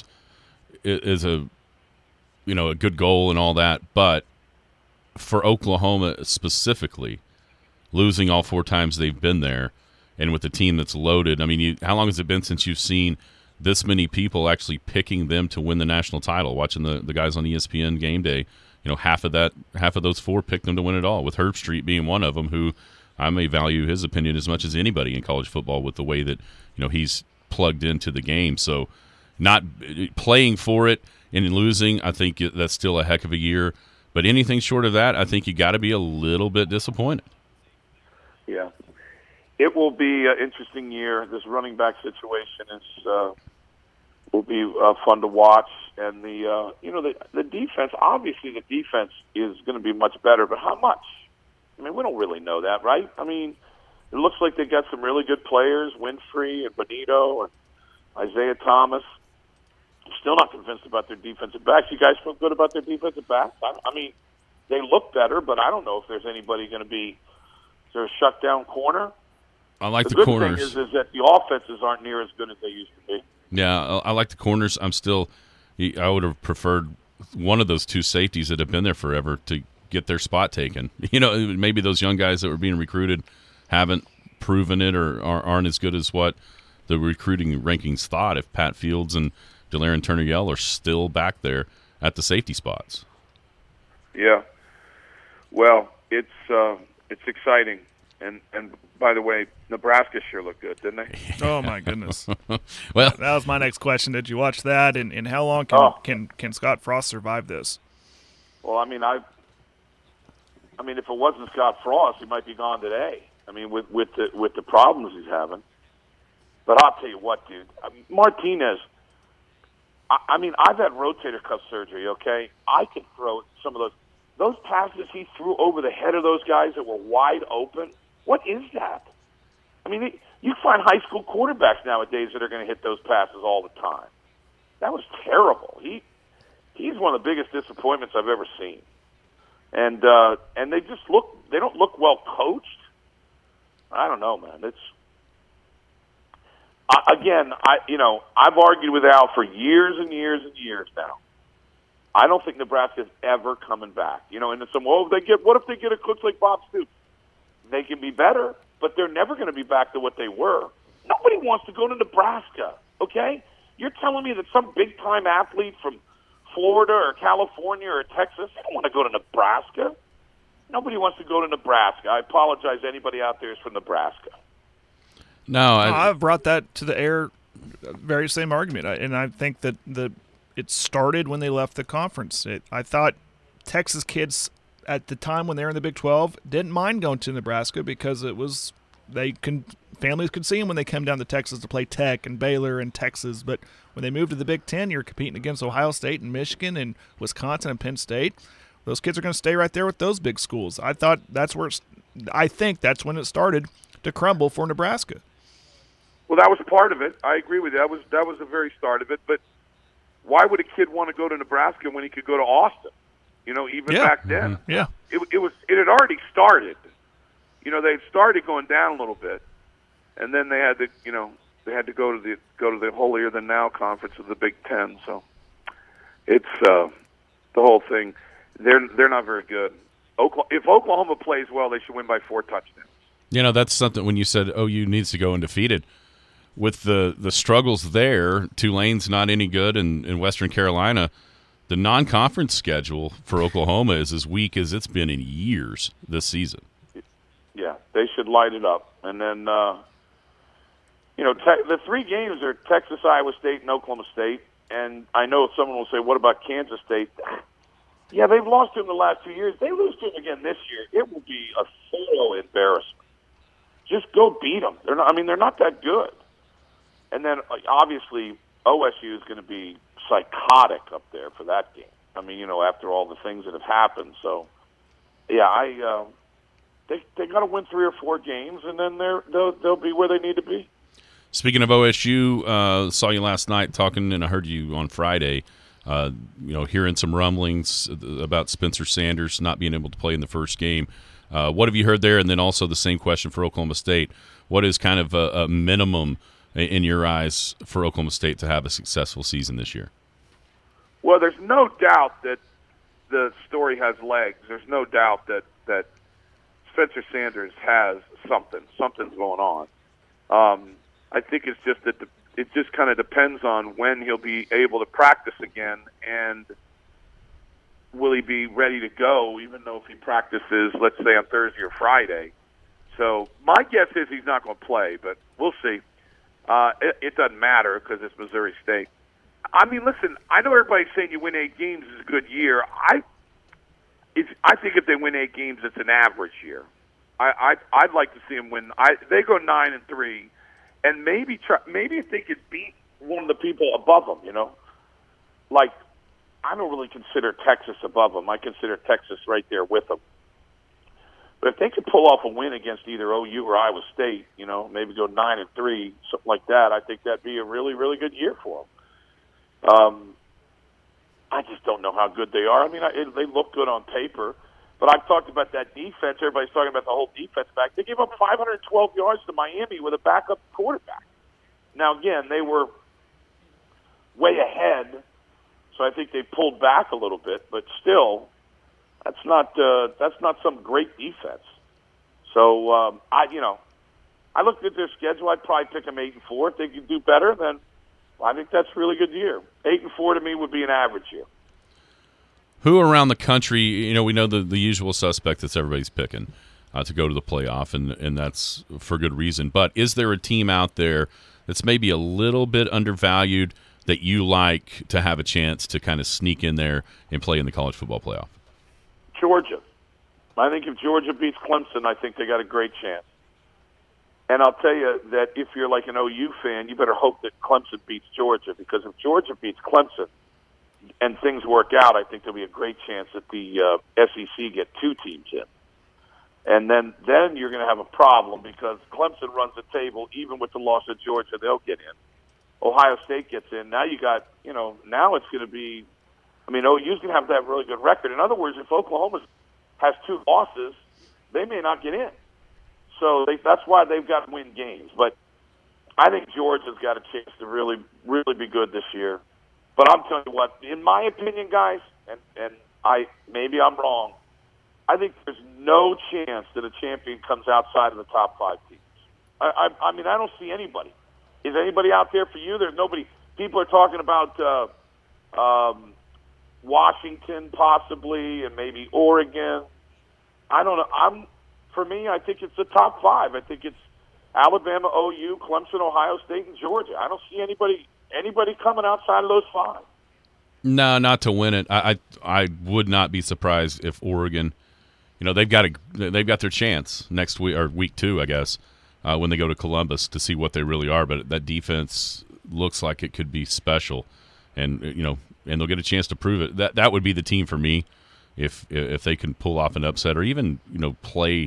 S5: is a, you know, a good goal and all that. But for Oklahoma specifically, losing all four times they've been there and with a team that's loaded, I mean, you, how long has it been since you've seen this many people actually picking them to win the national title? Watching the, the guys on E S P N game day, you know, half of that, half of those four picked them to win it all, with Herb Street being one of them, who I may value his opinion as much as anybody in college football with the way that, you know, he's plugged into the game. So not playing for it and losing, I think that's still a heck of a year. But anything short of that, I think you got to be a little bit disappointed.
S7: Yeah. It will be an interesting year. This running back situation is uh, will be uh, fun to watch. And, the uh, you know, the, the defense, obviously the defense is going to be much better, but how much? I mean, we don't really know that, right? I mean, it looks like they got some really good players, Winfrey and Benito and Isaiah Thomas. I'm still not convinced about their defensive backs. You guys feel good about their defensive backs? I, I mean, they look better, but I don't know if there's anybody going to be – is there a shutdown corner?
S5: I like the,
S7: the good
S5: corners.
S7: thing is, is that the offenses aren't near as good as they used to be.
S5: Yeah, I, I like the corners. I'm still – I would have preferred one of those two safeties that have been there forever to – get their spot taken. You know, maybe those young guys that were being recruited haven't proven it or aren't as good as what the recruiting rankings thought if Pat Fields and Delaren Turner-Yell are still back there at the safety spots.
S7: Yeah. Well, it's uh, it's exciting. And, and by the way, Nebraska sure looked good, didn't they?
S6: Oh, my goodness.
S5: Well,
S6: that was my next question. Did you watch that? And, and how long can,
S7: oh.
S6: can, can Scott Frost survive this?
S7: Well, I mean, I I mean, if it wasn't Scott Frost, he might be gone today. I mean, with with the with the problems he's having. But I'll tell you what, dude, Martinez. I, I mean, I've had rotator cuff surgery. Okay, I could throw some of those those passes he threw over the head of those guys that were wide open. What is that? I mean, they, you find high school quarterbacks nowadays that are going to hit those passes all the time. That was terrible. He he's one of the biggest disappointments I've ever seen. And uh, and they just look they don't look well coached. I don't know, man. It's uh, again, I you know I've argued with Al for years and years and years now. I don't think Nebraska's ever coming back. You know, and it's some oh they get what if they get a coach like Bob Stoops? They can be better, but they're never going to be back to what they were. Nobody wants to go to Nebraska. Okay, you're telling me that some big time athlete from Florida or California or Texas, they don't want to go to Nebraska. Nobody wants to go to Nebraska. I apologize to anybody out there who's from Nebraska.
S5: No, I,
S6: no, I've brought that to the air, very same argument, I, and I think that the it started when they left the conference. It, I thought Texas kids at the time when they were in the Big twelve didn't mind going to Nebraska because it was they can families could see them when they come down to Texas to play Tech and Baylor and Texas, but when they moved to the Big Ten, you're competing against Ohio State and Michigan and Wisconsin and Penn State. Those kids are going to stay right there with those big schools. I thought that's where I think that's when it started to crumble for Nebraska.
S7: Well, that was part of it. I agree with you. That was that was the very start of it. But why would a kid want to go to Nebraska when he could go to Austin? You know, even
S6: Yeah.
S7: back then,
S6: Mm-hmm. Yeah.
S7: it, it was it had already started. You know, they had started going down a little bit, and then they had to, you know, they had to go to the go to the holier than thou conference of the Big Ten. So it's uh, the whole thing. They're they're not very good. Oklahoma, if Oklahoma plays well, they should win by four touchdowns.
S5: You know, that's something when you said O U needs to go undefeated. With the, the struggles there, Tulane's not any good, and in Western Carolina, the non-conference schedule for Oklahoma is as weak as it's been in years this season.
S7: Yeah, they should light it up. And then, uh, you know, te- the three games are Texas, Iowa State, and Oklahoma State. And I know someone will say, what about Kansas State? Yeah, they've lost to them the last two years. They lose to them again this year. It will be a thorough embarrassment. Just go beat them. They're not. I mean, they're not that good. And then, obviously, O S U is going to be psychotic up there for that game. I mean, you know, after all the things that have happened. So, yeah, I uh, they they got to win three or four games, and then they're they'll they'll be where they need to be.
S5: Speaking of O S U, uh, saw you last night talking, and I heard you on Friday. Uh, you know, hearing some rumblings about Spencer Sanders not being able to play in the first game. Uh, what have you heard there? And then also the same question for Oklahoma State. What is kind of a, a minimum in your eyes for Oklahoma State to have a successful season this year?
S7: Well, there's no doubt that the story has legs. There's no doubt that, that Spencer Sanders has something. Something's going on. Um, I think it's just that the, it just kind of depends on when he'll be able to practice again, and will he be ready to go, even though if he practices, let's say, on Thursday or Friday. So my guess is he's not going to play, but we'll see. Uh, it, it doesn't matter because it's Missouri State. I mean, listen, I know everybody's saying you win eight games is a good year. I it's, I think if they win eight games, it's an average year. I, I, I'd like to see them win. I, they go nine and three, and maybe try, maybe if they could beat one of the people above them, you know, like I don't really consider Texas above them. I consider Texas right there with them. But if they could pull off a win against either O U or Iowa State, you know, maybe go nine and three, something like that, I think that'd be a really, really good year for them. Um, I just don't know how good they are. I mean, I, it, they look good on paper, but I've talked about that defense. Everybody's talking about the whole defense back. They gave up five hundred twelve yards to Miami with a backup quarterback. Now, again, they were way ahead, so I think they pulled back a little bit, but still. That's not uh, that's not some great defense. So um, I, you know, I looked at their schedule. I'd probably pick them eight and four. If they could do better, then I think that's a really good year. Eight and four to me would be an average year.
S5: Who around the country? You know, we know the the usual suspect that's everybody's picking uh, to go to the playoff, and and that's for good reason. But is there a team out there that's maybe a little bit undervalued that you like to have a chance to kind of sneak in there and play in the college football playoff?
S7: Georgia. I think if Georgia beats Clemson, I think they got a great chance. And I'll tell you that if you're like an O U fan, you better hope that Clemson beats Georgia, because if Georgia beats Clemson and things work out, I think there'll be a great chance that the uh, S E C get two teams in. And then, then you're going to have a problem because Clemson runs the table. Even with the loss of Georgia, they'll get in. Ohio State gets in. Now you got, you know, now it's going to be, I mean, O U's going to have that really good record. In other words, if Oklahoma has two losses, they may not get in. So they, that's why they've got to win games. But I think Georgia's got a chance to really, really be good this year. But I'm telling you what, in my opinion, guys, and, and I maybe I'm wrong, I think there's no chance that a champion comes outside of the top five teams. I, I, I mean, I don't see anybody. Is anybody out there for you? There's nobody. People are talking about uh, um, Washington possibly, and maybe Oregon. I don't know. I'm for me. I think it's the top five. I think it's Alabama, O U, Clemson, Ohio State, and Georgia. I don't see anybody anybody coming outside of those five.
S5: No, not to win it. I I, I would not be surprised if Oregon. You know, they've got a they've got their chance next week or week two, I guess, uh, when they go to Columbus to see what they really are. But that defense looks like it could be special, and you know. And they'll get a chance to prove it. That that would be the team for me, if if they can pull off an upset or even you know play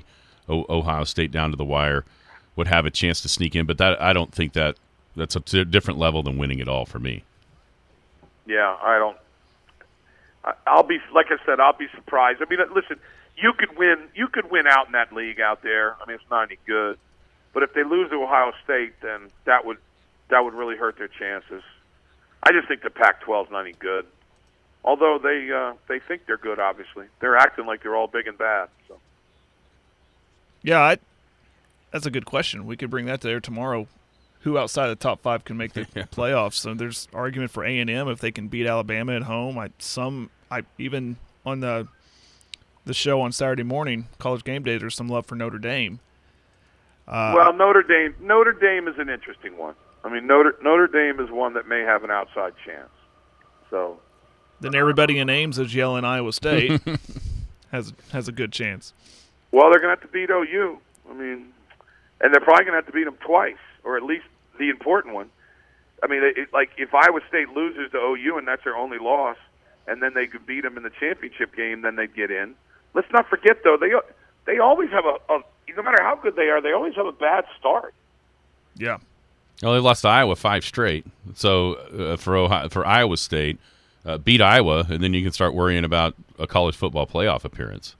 S5: o- Ohio State down to the wire would have a chance to sneak in. But that I don't think that that's a t- different level than winning it all for me.
S7: Yeah, I don't. I, I'll be like I said. I'll be surprised. I mean, listen, you could win. You could win out in that league out there. I mean, it's not any good. But if they lose to Ohio State, then that would that would really hurt their chances. I just think the Pac twelve is not any good. Although they uh, they think they're good, obviously. They're acting like they're all big and bad. So.
S6: Yeah, I, that's a good question. We could bring that there tomorrow. Who outside the top five can make the
S5: yeah.
S6: playoffs? So there's argument for A and M if they can beat Alabama at home. I some I even on the the show on Saturday morning, College Game Day, there's some love for Notre Dame. Uh,
S7: well, Notre Dame Notre Dame is an interesting one. I mean, Notre Notre Dame is one that may have an outside chance. So.
S6: Then everybody in Ames is yelling Iowa State has has a good chance.
S7: Well, they're going to have to beat O U. I mean, and they're probably going to have to beat them twice, or at least the important one. I mean, it, like if Iowa State loses to O U and that's their only loss, and then they could beat them in the championship game, then they'd get in. Let's not forget, though, they they always have a, a no matter how good they are, they always have a bad start.
S6: Yeah.
S5: Well, they lost to Iowa five straight. So uh, for Ohio, for Iowa State. Uh, beat Iowa, and then you can start worrying about a college football playoff appearance.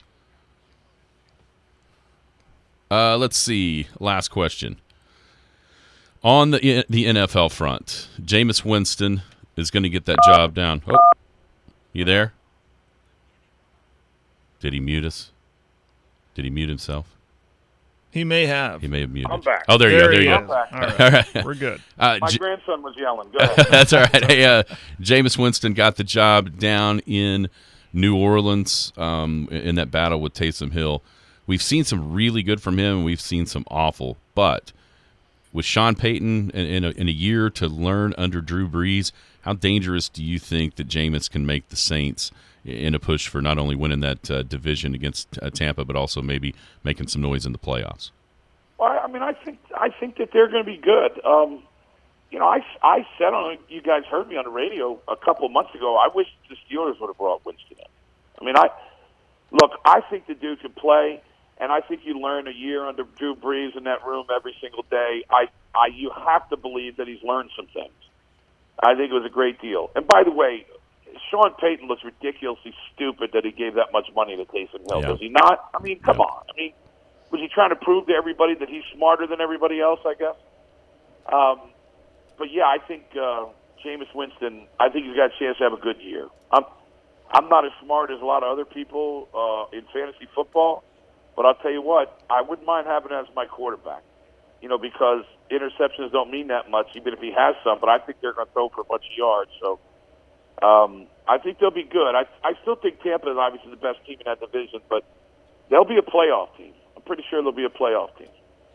S5: Uh, let's see. Last question. On the the N F L front, Jameis Winston is going to get that job down. Oh, you there? Did he mute us? Did he mute himself?
S6: He may have.
S5: He may have muted.
S7: I'm back.
S5: Oh, there you
S6: there
S5: go. There you
S6: go.
S5: go.
S6: All right.
S5: All right.
S6: We're good.
S5: Uh,
S7: My
S5: J-
S7: grandson was yelling. Go ahead.
S5: That's all right. Hey, uh, Jameis Winston got the job down in New Orleans um, in that battle with Taysom Hill. We've seen some really good from him, and we've seen some awful. But with Sean Payton in, in, a, in a year to learn under Drew Brees, how dangerous do you think that Jameis can make the Saints in a push for not only winning that uh, division against uh, Tampa, but also maybe making some noise in the playoffs?
S7: Well, I mean, I think I think that they're going to be good. Um, you know, I, I said on you guys heard me on the radio a couple of months ago. I wish the Steelers would have brought Winston in. I mean, I look. I think the dude can play, and I think you learn a year under Drew Brees in that room every single day. I, I, you have to believe that he's learned some things. I think it was a great deal. And by the way, Sean Payton looks ridiculously stupid that he gave that much money to Taysom Hill.
S5: Yeah.
S7: Does he not? I mean, come
S5: Yeah.
S7: on. I mean. Was he trying to prove to everybody that he's smarter than everybody else, I guess? Um, but, yeah, I think uh, Jameis Winston, I think he's got a chance to have a good year. I'm, I'm not as smart as a lot of other people uh, in fantasy football, but I'll tell you what, I wouldn't mind having him as my quarterback, you know, because interceptions don't mean that much, even if he has some, but I think they're going to throw for a bunch of yards. So um, I think they'll be good. I, I still think Tampa is obviously the best team in that division, but they'll be a playoff team. I'm pretty sure they'll be a playoff team.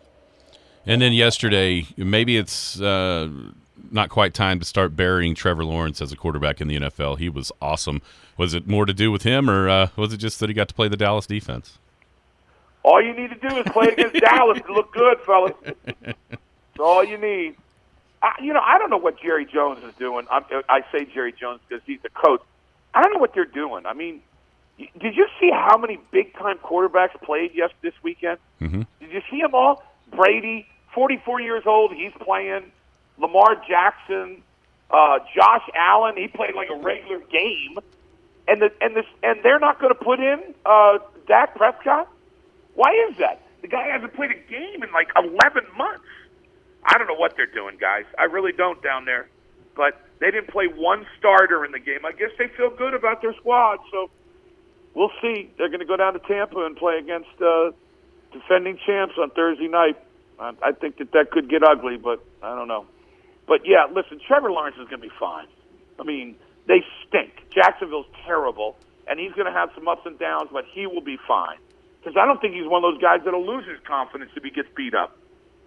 S5: And then yesterday, maybe it's uh, not quite time to start burying Trevor Lawrence as a quarterback in the N F L. He was awesome. Was it more to do with him, or uh, was it just that he got to play the Dallas defense?
S7: All you need to do is play against Dallas to look good, fellas. That's all you need. I, you know, I don't know what Jerry Jones is doing. I, I say Jerry Jones because he's the coach. I don't know what they're doing. I mean, did you see how many big-time quarterbacks played yes this weekend?
S5: Mm-hmm.
S7: Did you see them all? Brady, forty-four years old, he's playing. Lamar Jackson, uh, Josh Allen, he played like a regular game. And the and this and they're not going to put in uh, Dak Prescott? Why is that? The guy hasn't played a game in like eleven months. I don't know what they're doing, guys. I really don't down there. But they didn't play one starter in the game. I guess they feel good about their squad, so we'll see. They're going to go down to Tampa and play against uh, defending champs on Thursday night. I, I think that that could get ugly, but I don't know. But, yeah, listen, Trevor Lawrence is going to be fine. I mean, they stink. Jacksonville's terrible, and he's going to have some ups and downs, but he will be fine. Because I don't think he's one of those guys that will lose his confidence if he gets beat up.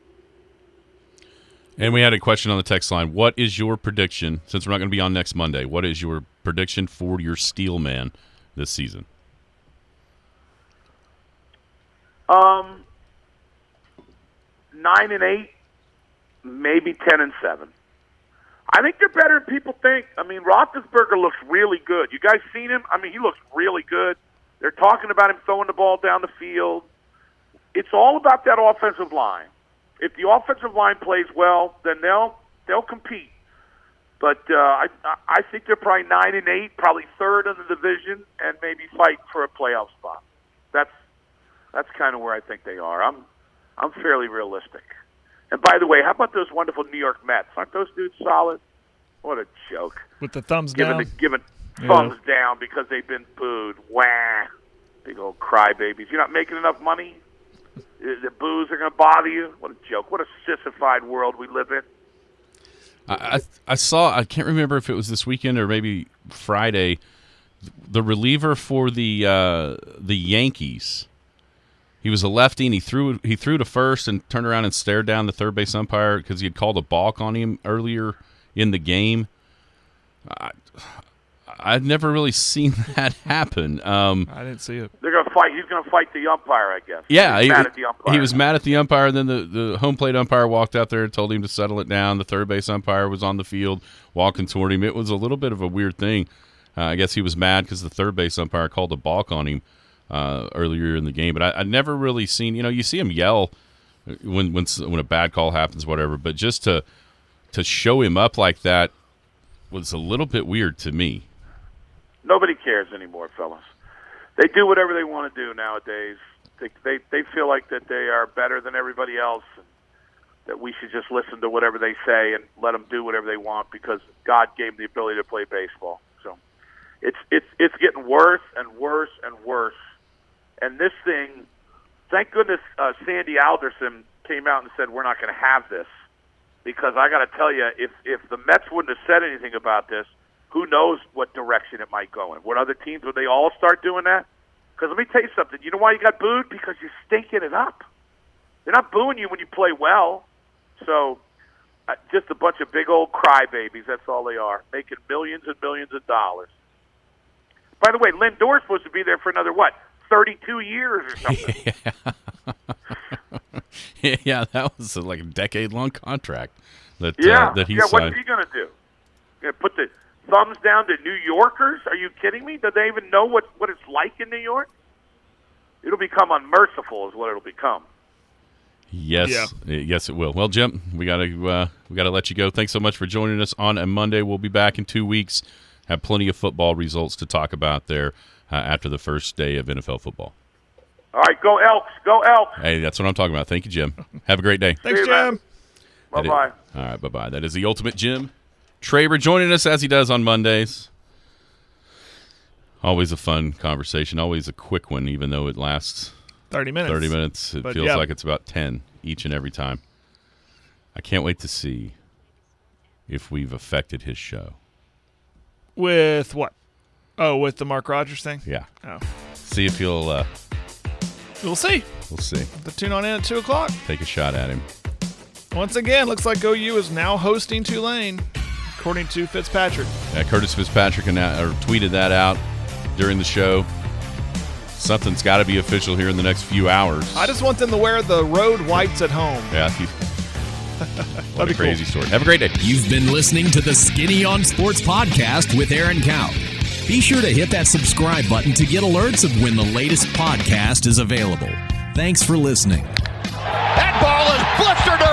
S5: And we had a question on the text line. What is your prediction, since we're not going to be on next Monday, what is your prediction for your Steel Man this season?
S7: Um, nine and eight, maybe ten and seven. I think they're better than people think. I mean, Roethlisberger looks really good. You guys seen him? I mean, he looks really good. They're talking about him throwing the ball down the field. it's all about that offensive line. If the offensive line plays well, then they'll they'll compete. But uh, I I think they're probably nine and eight, probably third in the division, and maybe fight for a playoff spot. That's that's kind of where I think they are. I'm I'm fairly realistic. And by the way, how about those wonderful New York Mets? Aren't those dudes solid? What a joke!
S6: With the thumbs
S7: giving
S6: down,
S7: the, giving
S6: yeah.
S7: thumbs down because they've been booed. Wah! Big old crybabies. You're not making enough money. The boos are going to bother you. What a joke! What a sissified world we live in.
S5: I, I I saw. I can't remember if it was this weekend or maybe Friday. The reliever for the uh, the Yankees. He was a lefty, and he threw he threw to first and turned around and stared down the third base umpire because he had called a balk on him earlier in the game. I, I've never really seen that happen. Um,
S6: I didn't see it.
S7: They're going to fight. He's going to fight the umpire, I guess.
S5: Yeah,
S7: He's
S5: he,
S7: mad at the umpire.
S5: he was mad at the umpire. Then the, the home plate umpire walked out there and told him to settle it down. The third base umpire was on the field walking toward him. It was a little bit of a weird thing. Uh, I guess he was mad because the third base umpire called a balk on him uh, earlier in the game. But I, I've never really seen, you know, you see him yell when when when a bad call happens, whatever. But just to to show him up like that was a little bit weird to me.
S7: Nobody cares anymore, fellas. They do whatever they want to do nowadays. They, they they feel like that they are better than everybody else, and that we should just listen to whatever they say and let them do whatever they want because God gave them the ability to play baseball. So it's it's it's getting worse and worse and worse. And this thing, thank goodness uh, Sandy Alderson came out and said we're not going to have this, because I got to tell you, if if the Mets wouldn't have said anything about this, who knows what direction it might go in? Would other teams, would they all start doing that? Because let me tell you something. You know why you got booed? Because you're stinking it up. They're not booing you when you play well. So uh, just a bunch of big old crybabies. That's all they are, making millions and millions of dollars. By the way, Lindor's supposed to be there for another, what, thirty-two years or something?
S5: yeah. yeah, that was like a decade-long contract that,
S7: yeah.
S5: uh, that he
S7: yeah,
S5: signed.
S7: What's he going to do? Going to put the thumbs down to New Yorkers? Are you kidding me? Do they even know what, what it's like in New York? It'll become unmerciful is what it'll become.
S5: Yes,
S6: Yeah.
S5: yes, it will. Well, Jim, we gotta uh, we gotta let you go. Thanks so much for joining us on a Monday. We'll be back in two weeks. Have plenty of football results to talk about there uh, after the first day of N F L football.
S7: All right, go Elks, go Elks.
S5: Hey, that's what I'm talking about. Thank you, Jim. Have a great day.
S6: Thanks,
S7: See you, man.
S6: Jim.
S7: Bye
S5: That
S7: bye.
S5: is- All right, bye bye. That is the ultimate Jim Traber joining us as he does on Mondays. Always a fun conversation. Always a quick one, even though it lasts
S6: Thirty minutes.
S5: thirty minutes. It
S6: But,
S5: feels
S6: yeah.
S5: like it's about ten each and every time. I can't wait to see if we've affected his show.
S6: With what? Oh, with the Mark Rogers thing?
S5: Yeah.
S6: Oh.
S5: See if he'll, uh,
S6: We'll see.
S5: we'll see.
S6: The tune on in at two o'clock.
S5: Take a shot at him.
S6: Once again, looks like O U is now hosting Tulane, according to Fitzpatrick.
S5: Yeah, Curtis Fitzpatrick annou- or tweeted that out during the show. Something's got to be official here in the next few hours.
S6: I just want them to wear the road whites at home.
S5: Yeah. He, what
S6: be
S5: a crazy
S6: cool.
S5: story. Have a great day.
S2: You've been listening to the Skinny on Sports podcast with Aaron Cow. Be sure to hit that subscribe button to get alerts of when the latest podcast is available. Thanks for listening.
S3: That ball is blistered